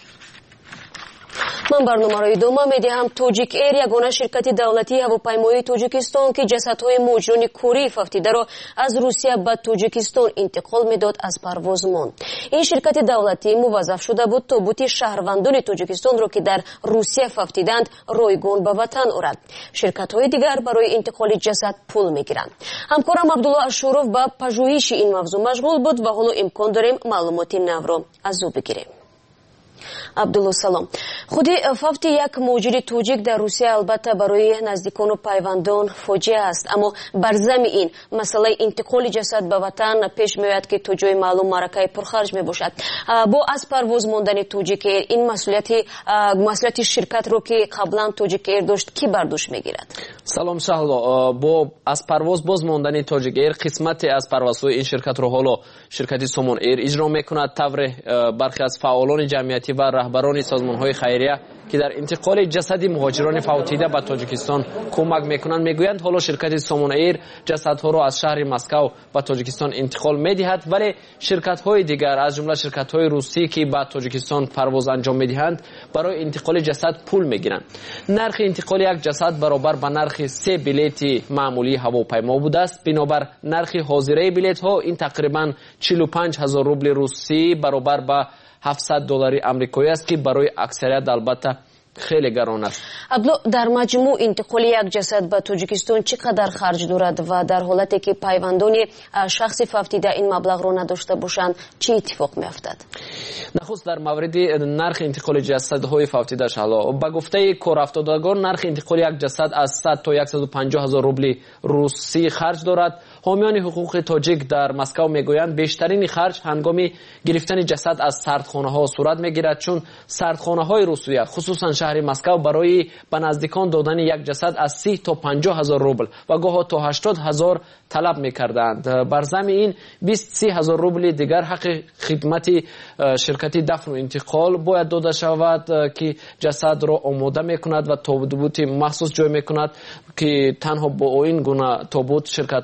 من برنامه را ادامه میدهم. توجیک ایر یگانه شرکت دولتی هواپیمایی توجیکستان که جسدهای مهاجران کوری فوتیده را از روسیه به توجیکستان انتقال میداد از پرواز ماند. این شرکت دولتی موظف شده بود تابوت شهروندان توجیکستان را که در روسیه فوتیدند رایگان به وطن آورد. شرکت‌های دیگر برای انتقال جسد پول میگیرند. همکارم عبدالله اشوروف با پژوهش این موضوع مشغول بود و حالا امکان داریم معلومات نو را از او بگیریم. عبدالله سلام. خودی فوت یک مهاجر توجیک در روسیه البته برای نزدیکان و پیوندان فاجعه است، اما بر ضمن این مسئله انتقال جسد به وطن پیش میآید که تو جای معلوم معرکه پرخرج می باشد. با از پرواز ماندن توجیک ایر این مسئولیت مسئولیت شرکت رو که قبلا توجیک ایر داشت کی بر دوش میگیرد؟ سلام شهلا. با از پرواز باز ماندن توجیک ایر قسمت از پروازهای این شرکت رو حالا شرکت سومون ایر اجرا میکند. طور برخی از فعالان جمعیتی و رهبران سازمان‌های خیریه که در انتقال جسد مهاجران فوتیده به تاجیکستان کمک میکنند میگویند حالا شرکت سومون ایر جسدها را از شهر مسکو به تاجیکستان انتقال میدهد، ولی شرکت‌های دیگر از جمله شرکت‌های روسی که به تاجیکستان پرواز انجام میدهند برای انتقال جسد پول میگیرند. نرخ انتقال یک جسد برابر به نرخ سه بلیت معمولی هواپیما بوده است. بنابر نرخ حاضره بلیط‌ها این تقریبا چهل و پنج هزار روبل روسی برابر به هفتصد دلار آمریکایی است که برای اکثریت البته خیلی گران است. عبدالله، در مجموع انتقال یک جسد به تاجیکستان چقدر خرج دارد و در حالتی که پیوندان شخص فوتیده این مبلغ را نداشته باشند چه اتفاق میافتد؟ نخست در مورد نرخ انتقال جسدهای فوتیده شالا به گفته کارافتادگان نرخ انتقال یک جسد از صد تا صد و پنجاه هزار روبل روسی خرج دارد. حامیان حقوق تاجیک در مسکو میگویند بیشترین خرج هنگام گرفتن جسد از سردخانه ها صورت میگیرد، چون سردخانه های روسیه خصوصا شهر مسکو برای به نزدیکان دادن یک جسد از سی تا پنجاه هزار روبل و گاه تا هشتاد هزار طلب میکردند. بر ضمن این بیست سی هزار روبل دیگر حق خدمت شرکت دفن و انتقال باید داده شود که جسد را آماده میکند و تابوت مخصوص جای میکند که تنها با این گونه تابوت شرکت ها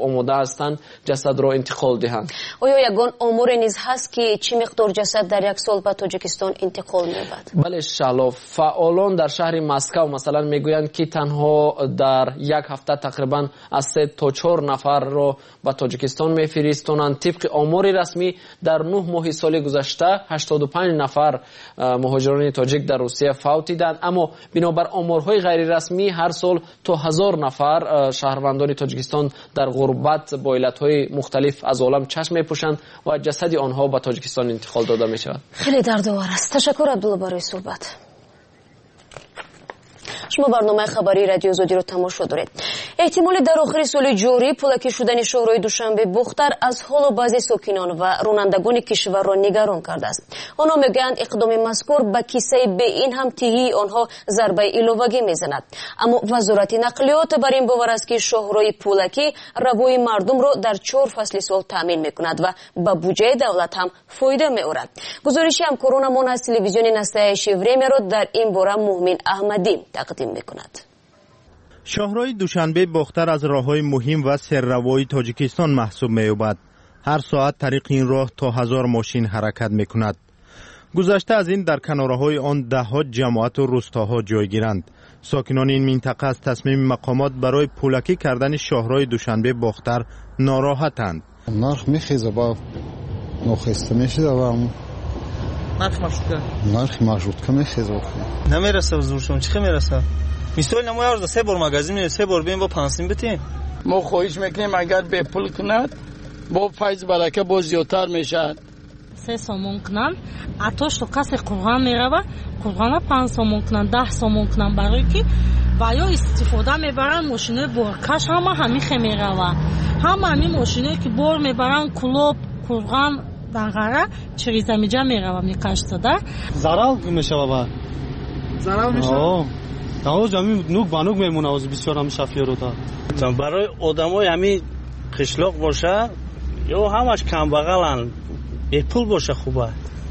آماده هستند جسد را انتقال دهند. آیا یگان آمار نیز هست که چه مقدار جسد در یک سال به تاجیکستان انتقال می‌یابد؟ بله انشالله. فعالان در شهر مسکو مثلا میگویند که تنها در یک هفته تقریبا از سه تا چهار نفر را به تاجیکستان میفرستانند. طبق آمار رسمی در نه ماه سال گذشته هشتاد و پنج نفر مهاجران تاجیک در روسیه فوت دیدند، اما بنابر آمارهای غیر رسمی هر سال تا هزار نفر شهروندان تاجیکستان در غربت با علتهای مختلف از عالم چشم میپوشند و جسد آنها به تاجیکستان انتقال داده می شود. خیلی دردآور است. تشکر عبدالله برای صحبت. شما برنامه خبری رادیو آزادی رو تماشا دارید. احتمال در آخر سال جاری پولکی شدن شهرهای دوشنبه بختر از حال بعضی ساکنان و رانندگان کشور را نگران کرده است. آنها میگویند اقدام مذکور به کیسه به این هم تیهی آنها ضربه ایلوگی میزند. اما وزارت نقلیات بر این باور است که شهرهای پولکی روی مردم را در چهار فصل سال تامین میکند و به بودجه دولت هم فایده میآورد. گزارشی همکارانمان از تلویزیون نسته شیوریمی را در این باره مؤمن احمدی تقدیم میکند. شهرهای دوشنبه بختر از راههای مهم و سرروای تاجیکستان محسوب می‌یابد. هر ساعت طریق این راه تا هزار ماشین حرکت می‌کند. گذشته از این در کناره‌های آن ده‌ها جماعت و روستاها جای گیرند. ساکنان این منطقه از تصمیم مقامات برای پولکی کردن شهرهای دوشنبه بختر ناراحتند. نرخ می‌خیزه با نخسته میشه و نرخ مشروطه نرخ مشروطه می‌خیزه نمیرسه زورشون چی میرسه. مثال نمو یارز سه بار مغازه می سه بار بیم با پانسیم بتیم. ما خواهش میکنیم اگر به پول کند با فیض برکه با زیادتر میشد. سه سومون کنن اتوش تو کسی قرغان میروه قرغان پنج سومون کنن ده سومون کنن برای که و یا استفاده میبرن ماشینه برکش همه همیخه میروه همه همی ماشینه که بار میبرن کلوب قرغان دنغره چریزه میجا میروه میکشته ده زرال میشوه با زرال میشه آو زمین نوک بانوک میمونه از بسیار هم شفیه رو تا برای آدمای همین قشلاق باشه یا همش کم بغلن به پول باشه خوبه.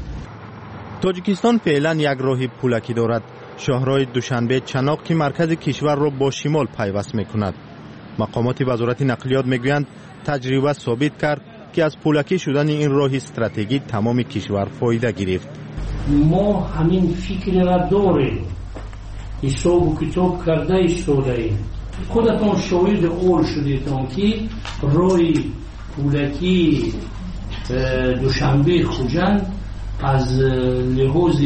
تاجیکستان فعلا یک راهی پولکی دارد. شهرهای دوشنبه چناق که مرکز کشور را با شمال پیوست میکند. مقامات وزارت نقلیات میگویند تجربه ثابت کرد که از پولکی شدن این راه استراتژیک تمام کشور فایده گرفت. ما همین فکر را داریم. حساب و کتاب کرده ایستاده ایم. خودتان شاهد اول شدیدان که روی پولکی دوشنبه خوجند از لحاظ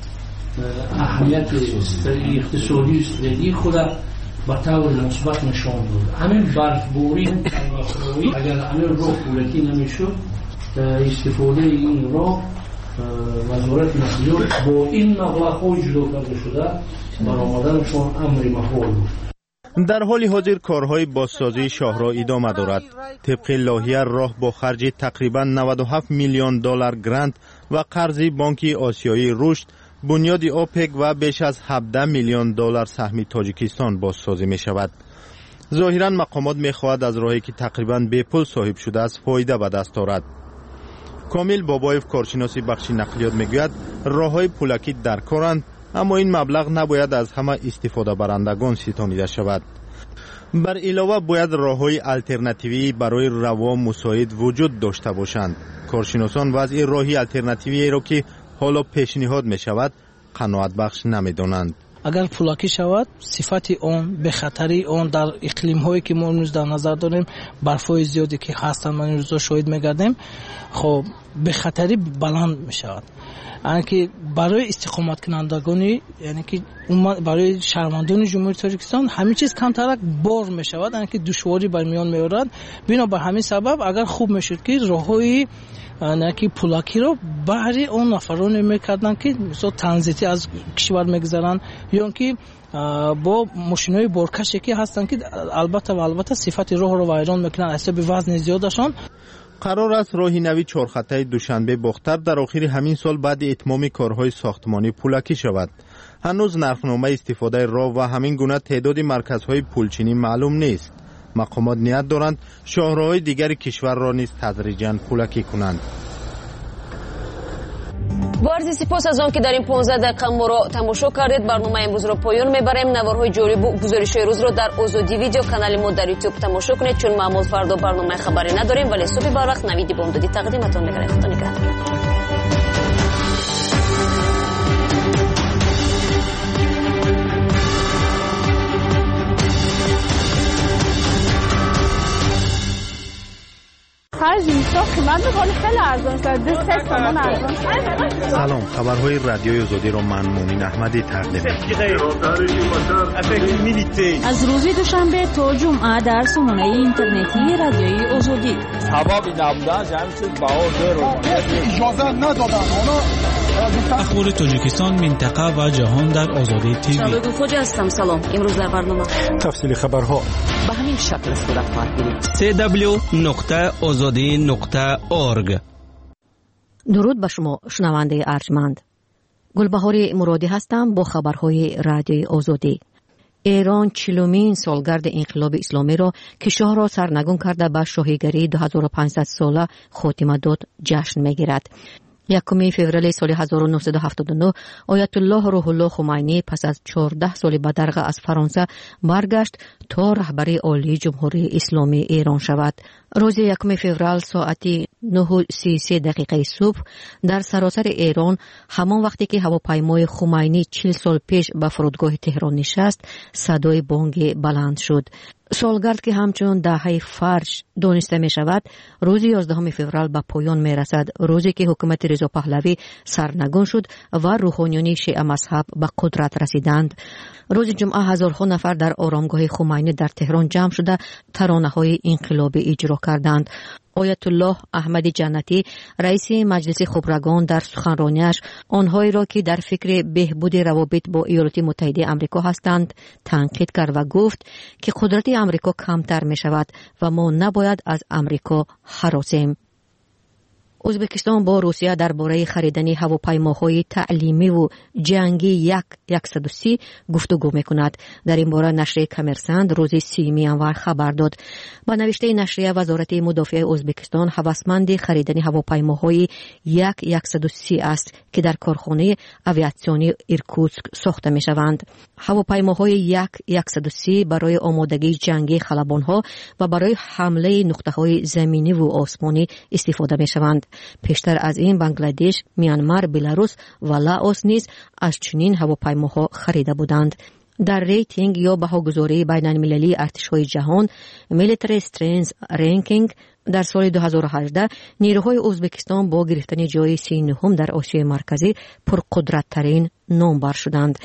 اهمیت اقتصادی استراتژیک خود به طور مثبت نشان داد. همین برفباری اگر همین راه پولکی نمیشد استفاده این راه وزارت نقلیات با این مبلغ جدا کرده شده برآمدنشان امری محال بود. در حال حاضر کارهای بازسازی شاهراه ادامه دارد. طبق لایحه راه با خرج تقریبا نود و هفت میلیون دلار گرانت و قرض بانک آسیایی رشد بنیاد اوپک و بیش از هفده میلیون دلار سهم تاجیکستان بازسازی می شود. ظاهرا مقامات می خواهد از راهی که تقریبا به پول صاحب شده است فایده به دست آورد. کامل بابایف کارشناسی بخش نقلیات میگوید راههای پولکی در کارند، اما این مبلغ نباید از همه استفاده برندگان ستانیده شود. بر علاوه باید راههای الترناتیوی برای روا مساعد وجود داشته باشند. کارشناسان وضع راهی الترناتیوی را که حالا پیشنهاد می شود قناعت بخش نمی دانند. اگر پولکی شود صفت آن به خطری آن در اقلیم هایی که ما امروز در نظر داریم برفای زیادی که هستند ما این روزا شاهد میگردیم خب به خطری بلند می شود. یعنی که برای استقامت کنندگانی یعنی که برای شهروندان جمهوری تاجیکستان همه چیز کمترک بار می شود، یعنی که دشواری بر میان می آورد. بنابر همین سبب اگر خوب می شد که راههای نه که پولاکی رو بهره اون نفرانی میکردن که مثلا ترانزیتی از کشور میگذرن یا که با ماشینای بارکشی که هستن که البته و البته صفت راه رو ویران میکنن حساب وزن زیادشان. قرار است راهی نوی چهارخطه دوشنبه بختر در آخر همین سال بعد اتمام کارهای ساختمانی پولکی شود. هنوز نرخنامه استفاده راه و همین گونه تعداد مرکزهای پولچینی معلوم نیست. مقامات نیت دارند شاهراهای دیگر کشور را نیز تدریجاً پولکی کنند. با عرض سپاس از آن که در این پانزده دقیقه ما را تماشا کردید. برنامه امروز را پایان میبریم. نوارهای جالب و گزارش‌های روز را در آزادی ویدیو کانال ما در یوتیوب تماشا کنید. چون معمول فردا برنامه خبری نداریم، ولی صبح بر وقت نویدی بامدادی تقدیمتان می‌کنیم. خدا نگهدار. سلام، خبرهای رادیوی آزادی را من مومن احمدی تقدیم می‌کنم. از روز دوشنبه تا جمعه در سامانه اینترنتی رادیوی آزادی. سبب نبودن جمعیت بهادر رو اجازه ندادن. اخبار تاجیکستان، منطقه و جهان در آزادی تیوی. شبگو خوجه هستم. سلام. امروز در برنامه تفصیل خبرها به همین شکل صورت خواهد گرفت. سی دبلیو نقطه آزادی نقطه اورگ. درود به شما شنونده ارجمند. گلبهاری مرادی هستم با خبرهای رادیوی آزادی. ایران چهلمین سالگرد انقلاب اسلامی را که شاه را سرنگون کرده به شاهیگری دو هزار و پانصد ساله خاتمه داد جشن میگیرد. یکم فوریه سال هزار و نهصد و هفتاد و نه آیت الله روح الله خمینی پس از چهارده سال به درگاه از فرانسه برگشت تا رهبری عالی جمهوری اسلامی ایران شود. روز یکم فوریه ساعت نه و سی و سه دقیقه صبح در سراسر ایران، همان وقتی که هواپیمای خمینی چهل سال پیش به فرودگاه تهران نشست، صدای بانگ بلند شد. سالگرد که همچنان دهه فرش دانسته می شود، روز یازدهم فوریه به پایان می رسد، روزی که حکومت رضا پهلوی سرنگون شد و روحانیون شیعه مذهب به قدرت رسیدند. روز جمعه هزارها نفر در آرامگاه خمینی در تهران جمع شده ترانه های انقلابی اجرا کردند. آیت الله احمد جنتی، رئیس مجلس خبرگان، در سخنرانیش آنهایی را که در فکر بهبود روابط با ایالات متحده آمریکا هستند تنقید کرد و گفت که قدرت آمریکا کمتر می شود و ما نباید از آمریکا هراسیم. ازبکستان با روسیه درباره خریدن هواپیماهای تعلیمی و جنگی یک صد و سی گفتگو میکند. در این باره نشریه کمرسند روز سیوم ژانویه خبر داد. با نوشته نشریه، وزارت مدافع ازبکستان هوسمند خریدن هواپیماهای یک صد و سی است که در کارخانه آویاسیونی ایرکوتسک ساخته میشوند. هواپیماهای یک صد و سی برای آمادگی جنگی خلبانها و برای حمله نقطه‌های زمینی و آسمانی استفاده میشوند. پیشتر از این بنگلادش، میانمار، بلاروس و لاوس نیز از چنین هواپیماها خریده بودند. در ریتینگ یا بهاگذاری بین‌المللی ارتش‌های جهان، میلیتری استرنث رنکینگ، در سال دو هزار و هجده نیروهای ازبکستان با گرفتن جای سی و نه در آسیای مرکزی پرقدرت‌ترین نامبر شدند.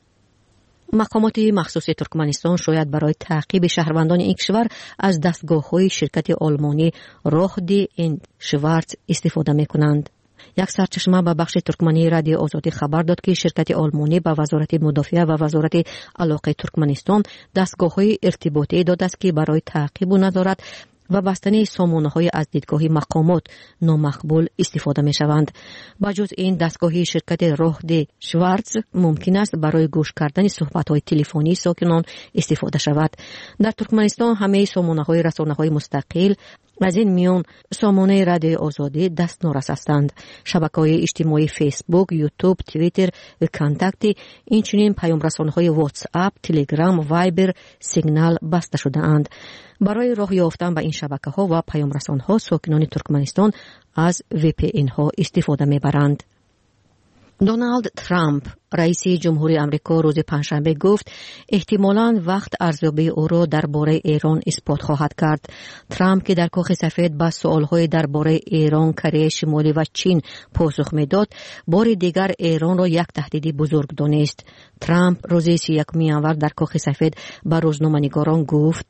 مقامات مخصوص ترکمنستان شاید برای تعقیب شهروندان این کشور از دستگاه‌های شرکت آلمانی راهدی این شوارتز استفاده می‌کنند. یک سرچشمه به بخش ترکمنی رادیو آزادی خبر داد که شرکت آلمانی به وزارت مدافعه و وزارت علاقه ترکمنستان دستگاه‌های ارتباطی داده است که برای تعقیب و نظارت و بستن سامانه‌های از دیدگاه مقامات نامقبول استفاده می‌شوند. بجز این، دستگاه شرکت راهدی شوارتز ممکن است برای گوش کردن صحبت‌های تلفنی ساکنان استفاده شود. در ترکمنستان همه سامانه‌های رسانه‌های مستقل، از این میان سامانه رادیو آزادی، دست نورس هستند. شبکه‌های اجتماعی فیسبوک، یوتیوب، توییتر و کانتاکتی، اینچنین پیام رسانه‌های واتس اپ، تلگرام، وایبر، سیگنال بسته شده اند. برای راه یافتن به این شبکه‌ها و پیام رسانه‌ها ساکنان ترکمنستان از وی پی ان ها استفاده می‌برند. دونالد ترامپ، رئیس جمهوری آمریکا، روز پنجشنبه گفت احتمالاً وقت ارزیابی او را درباره ایران اثبات خواهد کرد. ترامپ که در کاخ سفید با سوال‌های درباره ایران، کره شمالی و چین پاسخ می‌داد، بار دیگر ایران را یک تهدید بزرگ دانست. ترامپ روز سی و یکم ژانویه در کاخ سفید به روزنامه‌نگاران گفت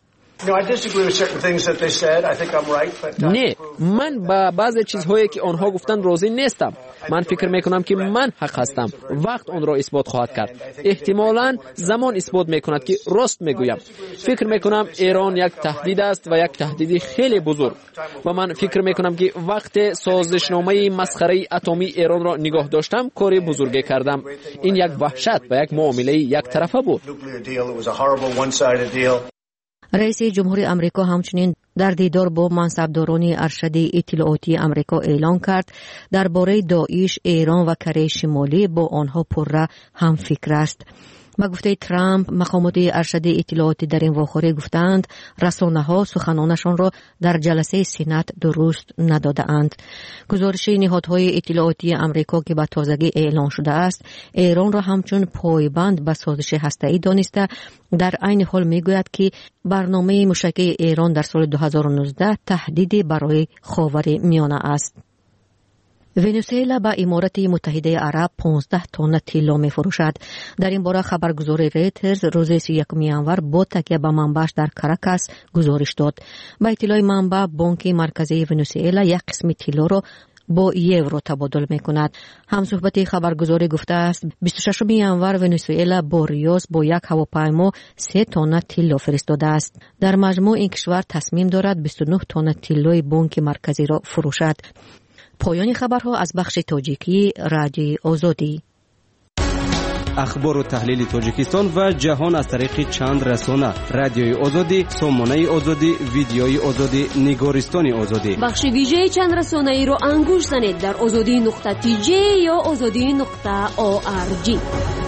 نه، من با بعضی چیزهایی که آنها گفتند راضی نیستم. من فکر میکنم که من حق هستم. وقت آن را اثبات خواهد کرد. احتمالاً زمان اثبات میکند که راست میگویم. فکر میکنم ایران یک تهدید است و یک تهدید خیلی بزرگ. و من فکر میکنم که وقت سازشنامه مسخره اتمی ایران را نگاه داشتم، کاری بزرگی کردم. این یک وحشت و یک معامله یک طرفه بود. رئیس جمهوری آمریکا همچنین در دیدار با منصبداران ارشد اطلاعاتی آمریکا اعلان کرد درباره داعش، ایران و کره شمالی با آنها پرره هم فکر است. با گفته ترامپ، مقامات ارشد اطلاعاتی در این واقعه گفتند رسانه‌ها سخنانشان را در جلسه سنات درست نداده‌اند. گزارش نهادهای اطلاعاتی آمریکا که به تازگی اعلان شده است، ایران را همچون پایبند به سازش هسته‌ای دانسته، در عین حال میگوید که برنامه موشکی ایران در سال دو هزار و نوزده تهدیدی برای خاورمیانه است. ونزوئلا به امارات متحده عرب پانزده تن طلا می فروشد. در این باره خبرگزار ریترز روز سی و یکم ژانویه با تکیه به منبعش در کاراکاس گزارش داد. با اطلاع منبع، بانک مرکزی ونزوئلا یک قسم طلا را با یورو تبادل می کند. همصحبت خبرگزاری گفته است بیست و ششم ژانویه ونزوئلا با ریاض با یک هواپیما سه تن طلا فرستاده است. در مجموع این کشور تصمیم دارد بیست و نه تن طلای بانک مرکزی را فروشد. پایان خبرها از بخش تاجیکی رادیوی آزادی. اخبار و تحلیل تاجیکستان و جهان از طریق چند رسانه: رادیوی آزادی، سامانه آزادی، ویدیوی آزادی، نگارستان آزادی. بخش ویژه چند رسانه ای رو انگوش زنید در آزادی نقطه تی جی یا آزادی نقطه او آر جی.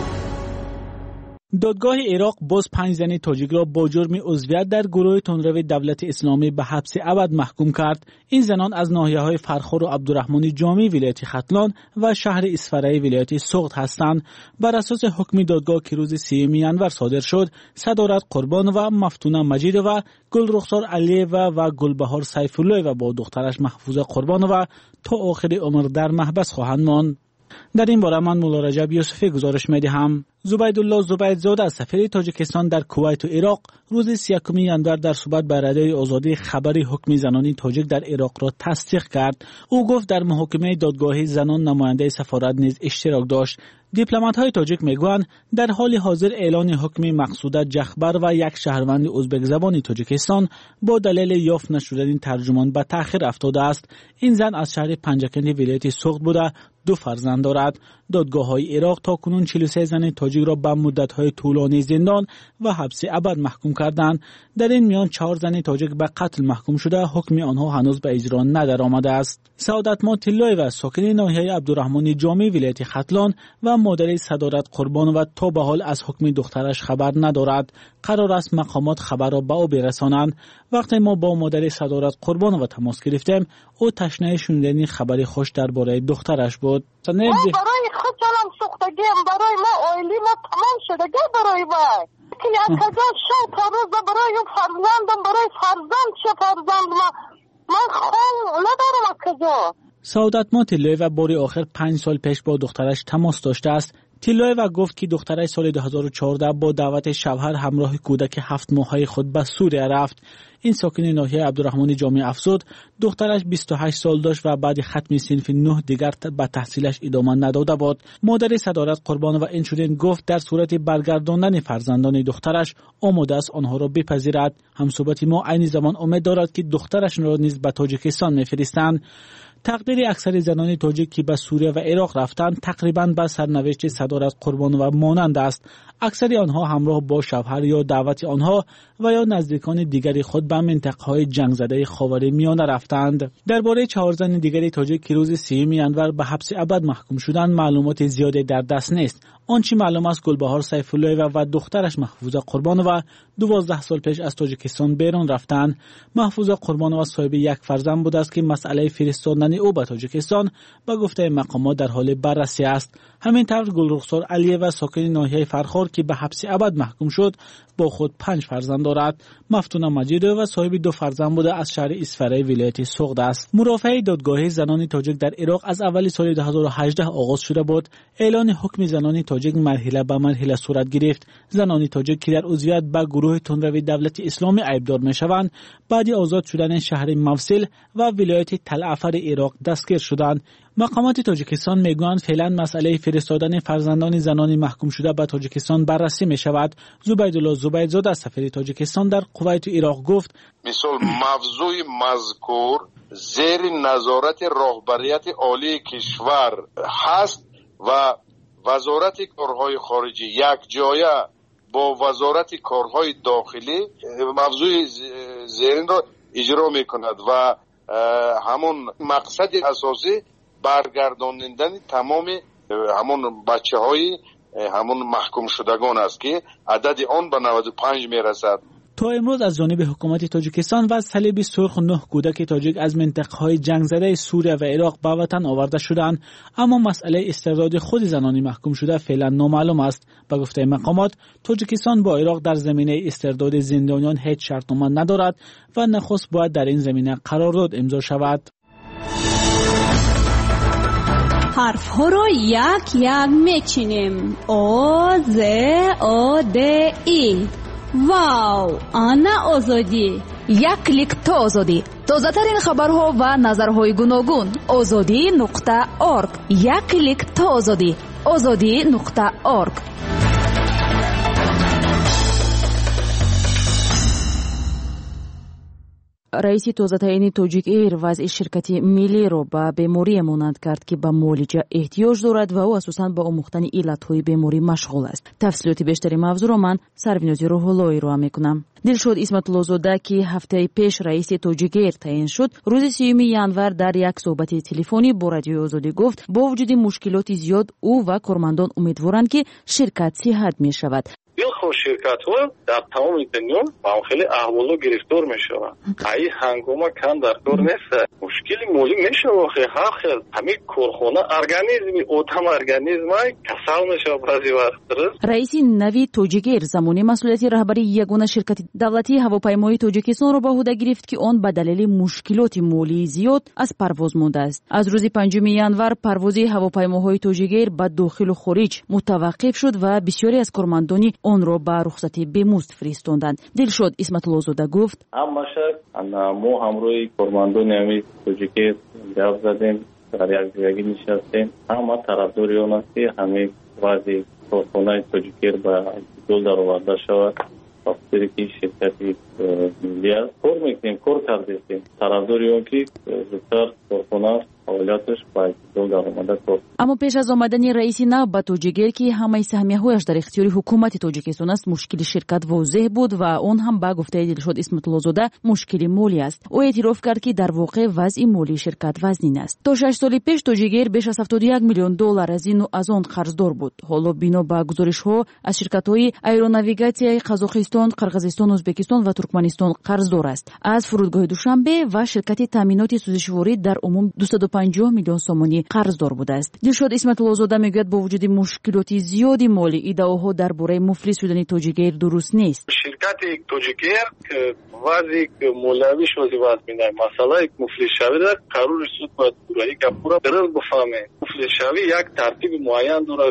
دادگاه عراق باز پنج زن تاجیک را با جرم عضویت در گروه تندرو دولت اسلامی به حبس ابد محکوم کرد. این زنان از ناحیه‌های فرخار و عبدالرحمن جامی ولایت ختلان و شهر اسفرای ولایت سغد هستند. بر اساس حکم دادگاه که روز سوم ژانویه صادر شد، صدارت قربان و مفتونه مجید و گلرخسار علیه و و گلبهار سیفالله و با دخترش محفوظه قربان و تا آخر عمر در محبس خواهند ماند. در این باره من مولا رجب یوسفی گزارش می‌دهم. زبیدالله زبیدزاده از سفیر تاجیکستان در کویت و عراق روز سی و یکم ژانویه در صحبت با رادیوی آزادی خبری حکم زنانی تاجیک در عراق را تصدیق کرد. او گفت در محاکمه دادگاهی زنان نماینده سفارت نیز اشتراک داشت. دیپلمات‌های تاجیک میگویند در حال حاضر اعلان حکم مقصوده جخبر و یک شهروند ازبک زبان تاجیکستان با دلیل یافت نشدن ترجمان به تأخیر افتاده است. این زن از شهر پنجکندی ولایت سغد بوده، دو فرزند دارد. دادگاه‌های عراق تا کنون چهل و سه زن تاجیک را به مدت‌های طولانی زندان و حبس ابد محکوم کردند. در این میان چهار زن تاجیک به قتل محکوم شده، حکم آنها هنوز به اجرا ندرآمده است. سعادت ما طلایی و ساکن ناحیه عبدالرحمن جامی ولایت ختلان و مادر صدارت قربان و تا به حال از حکم دخترش خبر ندارد. قرار است مقامات خبر را به او برسانند. وقتی ما با مادر صدارت قربان و تماس گرفتیم، او تشنه شنیدن خبری خوش درباره دخترش بود. برای خودم سوختگیم، برای ما آیلی ما تمام شدگی برای ما که یک هزار شو تا روز برای فرزندم، برای فرزند چه فرزند ما من خون ندارم از کجا. سعادت ما طلایی و باری آخر پنج سال پیش با دخترش تماس داشته است. طلایی و گفت که دخترش سال دو هزار و چهارده با دعوت شوهر همراه کودک هفت ماهه خود به سوریه رفت. این ساکن ناحیه عبدالرحمن جامی افزود دخترش بیست و هشت سال داشت و بعد ختم صنف نه دیگر به تحصیلش ادامه نداده بود. مادر صدارت قربان و این چنین گفت در صورت برگرداندن فرزندان دخترش آماده است آنها را بپذیرد. همصحبت ما عین زمان امید دارد که دخترش را نیز به تاجیکستان میفرستند. تقدیر اکثر زنان تاجیک که به سوریه و عراق رفتند تقریباً به سرنوشت صدارت قربان و مانند است. اکثر آنها همراه با شوهر یا دعوت آنها و یا نزدیکان دیگری خود به منطقه‌های جنگ زده خاورمیانه رفتند. درباره چهار زن دیگری تاجیک که روز سوم ژانویه به حبس ابد محکوم شدند معلومات زیادی در دست نیست. آنچه معلوم است گلبهار سیفالله و, و دخترش محفوظه قربان و دوازده سال پیش از تاجیکستان بیرون رفتند. محفوظه قربان و صاحب یک فرزند بود است که مسئله فرستادن او به تاجیکستان به گفته مقامات در حال بررسی است. همینطور گلرخسار علیه و ساکن ناحیه فرخار که به حبس ابد محکوم شد با خود پنج فرزند دارد. مفتونه مجید و صاحب دو فرزند بوده از شهر اسفرای ولایت سغد است. مرافعه دادگاه زنان تاجیک در عراق از اول سال دو هزار و هجده آغاز شده بود. اعلان حکم زنان تاجیک مرحله به مرحله صورت گرفت. زنان تاجیک که در عضویت به گروه تندرو دولت اسلامی عیبدار میشوند بعد آزاد شدن شهر موصل و ولایت تل عفر عراق دستگیر شدند. مقامات تاجیکستان میگویند فعلا مسئله فرستادن فرزندان زنان محکوم شده به تاجیکستان بررسی می شود. زبیدالله زبیدزاده از سفیر تاجیکستان در کویت و عراق گفت مثال موضوع مذکور زیر نظارت راهبریت عالی کشور هست و وزارت کارهای خارجی یک جایه با وزارت کارهای داخلی موضوع زیرین را اجرا میکند و همون مقصد اساسی برگرداندن تمام همون بچه های همون محکوم شدگان است که عدد آن به نود و پنج میرسد. تا امروز از جانب حکومت تاجیکستان و صلیب سرخ نه کودک تاجیک از منطقه‌های جنگ زده سوریه و عراق به وطن آورده شدند، اما مسئله استرداد خود زنان محکوم شده فعلا نامعلوم است. به گفته مقامات تاجیکستان با عراق در زمینه استرداد زندانیان هیچ شرطنامه ندارد و نخست باید در این زمینه قرارداد امضا شود. حرف ها رو یک یک میچینیم. او ز او د ای. واو، آنا آزادی. یک کلیک تا آزادی. تازه ترین خبرها و نظرهای گوناگون. آزادی نقطه اورگ. یک کلیک تا آزادی. آزادی نقطه اورگ. رئیس تازه تعیین تاجیک ایر وضع شرکت ملی را به بیماری مانند کرد که به معالجه احتیاج دارد و او اساساً به آموختن علتهای بیماری مشغول است. تفصیلات بیشتری موضوع را من سربینازی روح‌اللهی را میکنم. دلشاد اسمت الله زاده که هفته پیش رئیس تاجیک ایر تعیین شد، روز سیوم ژانویه در یک صحبت تلفنی با رادیوی آزادی گفت با وجود مشکلات زیاد او و کارمندان امیدوارند که شرکت صحت می شود. билхо ширкатҳо дар тамоми дунё ба хеле аҳволо гирифтор мешаванд. ай ҳангома кам дар кор нест. мушкили молӣ мешавад. ҳар хел ҳамин корхона организми одам организмай касал мешавад баъзи вақт. раиси нави тоҷикер замони масъулияти раҳбари ягона ширкати давлатии ҳавопаймоии тоҷикистонро ба ӯҳда гирифт ки он ба далели мушкилоти молии зиёд аз парвоз мондааст. аз рӯзи панҷуми январ парвози ҳавопаймоҳои тоҷикер ба дохилу хориҷ мутаваққиф шуд ва бисёре аз кормандони онро ба рухсати бемузд фиристонданд. дилшод исматуллозода гуфт: ҳамаша мо ҳамроҳи кормандони ҳамин тоҷикер гап задем, дар якҷоягӣ нишастем. ҳама тарафдори он аст ки ҳамин вазъи корхонаи тоҷикер ба ҷо дароварда шавад. вақте ки ширкати миллӣ аст кор мекунем, кор кардем. тарафдори он ки зудтар корхона фаъолияташ ба ҷо даромада кор. аммо пеш аз омадани раиси нав ба тоҷикер ки ҳамаи саҳмияҳояш дар ихтиёри ҳукумати тоҷикистон аст, мушкили ширкат возеҳ буд ва он ҳам ба гуфтаи дилшод исматуллозода мушкили молӣ аст. ӯ эътироф кард ки дар воқеъ вазъи молии ширкат вазнин аст. то шаш соли пеш тоҷикер беш аз ҳафтоду як миллион доллар аз ину аз он қарздор буд. ҳоло бино ба гузоришҳо аз ширкатҳои аэронавигатсияи қазоқистон, қирғизистон, ӯзбекистон ва туркманистон қарздор аст. аз фурудгоҳи душанбе ва ширкати таъминоти сӯзишворӣ дар умум дуюсту панҷоҳ миллион сомонӣ қарздор будааст. дилшод исматуллозода мегӯяд бо вуҷуди мушкилоти зиёди молӣ иддаоҳо дар бораи муфлис шудани тоҷикер дуруст нест. ширкати тоҷикер вазъи молиявӣ шози васт минай масъалаи муфлисшавида қарори суд бояд пурраи гапура дираз бифаҳме. муфлисшавӣ як тартиби муайян дорад.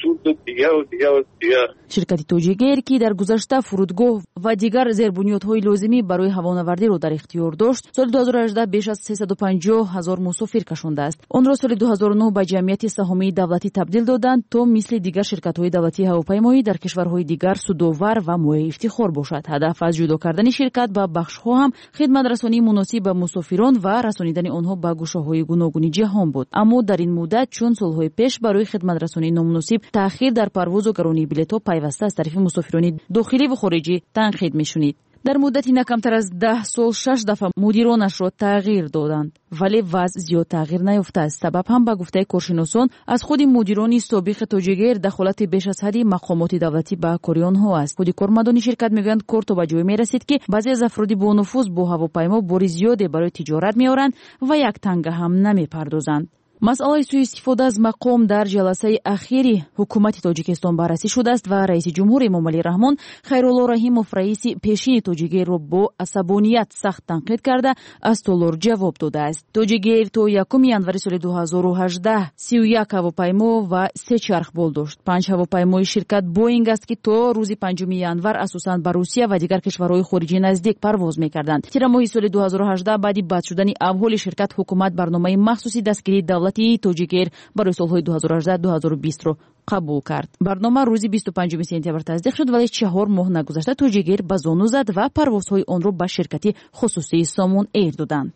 ширкати тоҷикер ки дар гузашта фурудгоҳ ва дигар зербунёдҳои лозимӣ барои ҳавонавардиро дар ихтиёр дошт, соли ду ҳазору ҳаждаҳ беш аз сесаду панҷоҳ ҳазор мусофир кашондааст. онро соли ду ҳазору нӯҳ ба ҷамъияти саҳомии давлатӣ табдил доданд, то мисли дигар ширкатҳои давлатии ҳавопаймоӣ дар кишварҳои дигар судовар ва моеъ ифтихор бошад. ҳадаф аз ҷудо кардани ширкат ба бахшҳо ҳам хидматрасонии муносиб ба мусофирон ва расонидани онҳо ба гӯшаҳои гуногуни ҷаҳон буд. аммо дар ин муддат чун солҳои пеш барои хидматрасонии номуносиб таъхир дар парвозу гаронии билетҳо пайваста аз тарафи мусофирони дохилӣ ва хориҷӣ танқид мешунид. дар муддати на камтар аз даҳ сол шаш дафъа мудиронашро тағйир доданд, вале вазъ зиёд тағйир наёфтааст. сабаб ҳам ба гуфтаи коршиносон аз худи мудирони собиқи тоҷикер дахолати беш аз ҳадди мақомоти давлатӣ ба кори онҳо аст. худи кормандони ширкат мегӯянд кор то ба ҷое мерасид ки баъзе аз афроди бонуфуз бо ҳавопаймо бори зиёде барои тиҷорат меоранд ва як танга ҳам намепардозанд. масъалаи сӯистифода аз мақом дар ҷаласаи ахири ҳукумати тоҷикистон баррасӣ шудааст ва раиси ҷумҳур эмомалӣ раҳмон хайрулло раҳимов раиси пешини тоҷикерро бо асабоният сахт танқид карда аз толор ҷавоб додааст. тоҷикер то якуми январи соли ду ҳазору ҳаждаҳ сию як ҳавопаймо ва се чархбол дошт. панҷ ҳавопаймои ширкат боинг аст ки то рӯзи панҷуми январ асосан ба русия ва дигар кишварҳои хориҷӣ наздик парвоз мекарданд. тира моҳи соли ду ҳазору ҳаждаҳ баъди бад шудани авҳоли ширкат ҳукумат барномаи махсуси дастгирии давлати тоҷикер барои солҳои ду ҳазору ҳаждаҳ ду ҳазору бистро қабул кард. барнома рӯзи бисту панҷуми сентябр таздиқ шуд, вале чаҳор моҳ нагузашта тоҷикер ба зону зад ва парвозҳои онро ба ширкати хусусии Somon Air доданд.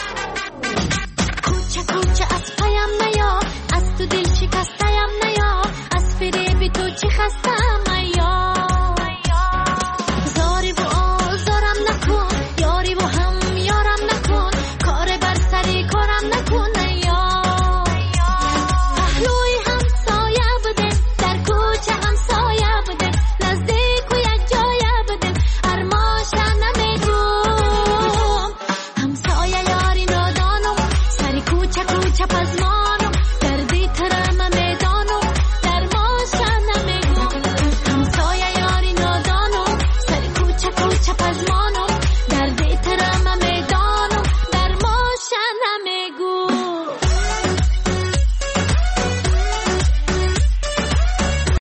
کوچه کوچه از پایم نیا، از تو دل شکسته‌ام نیا، خستم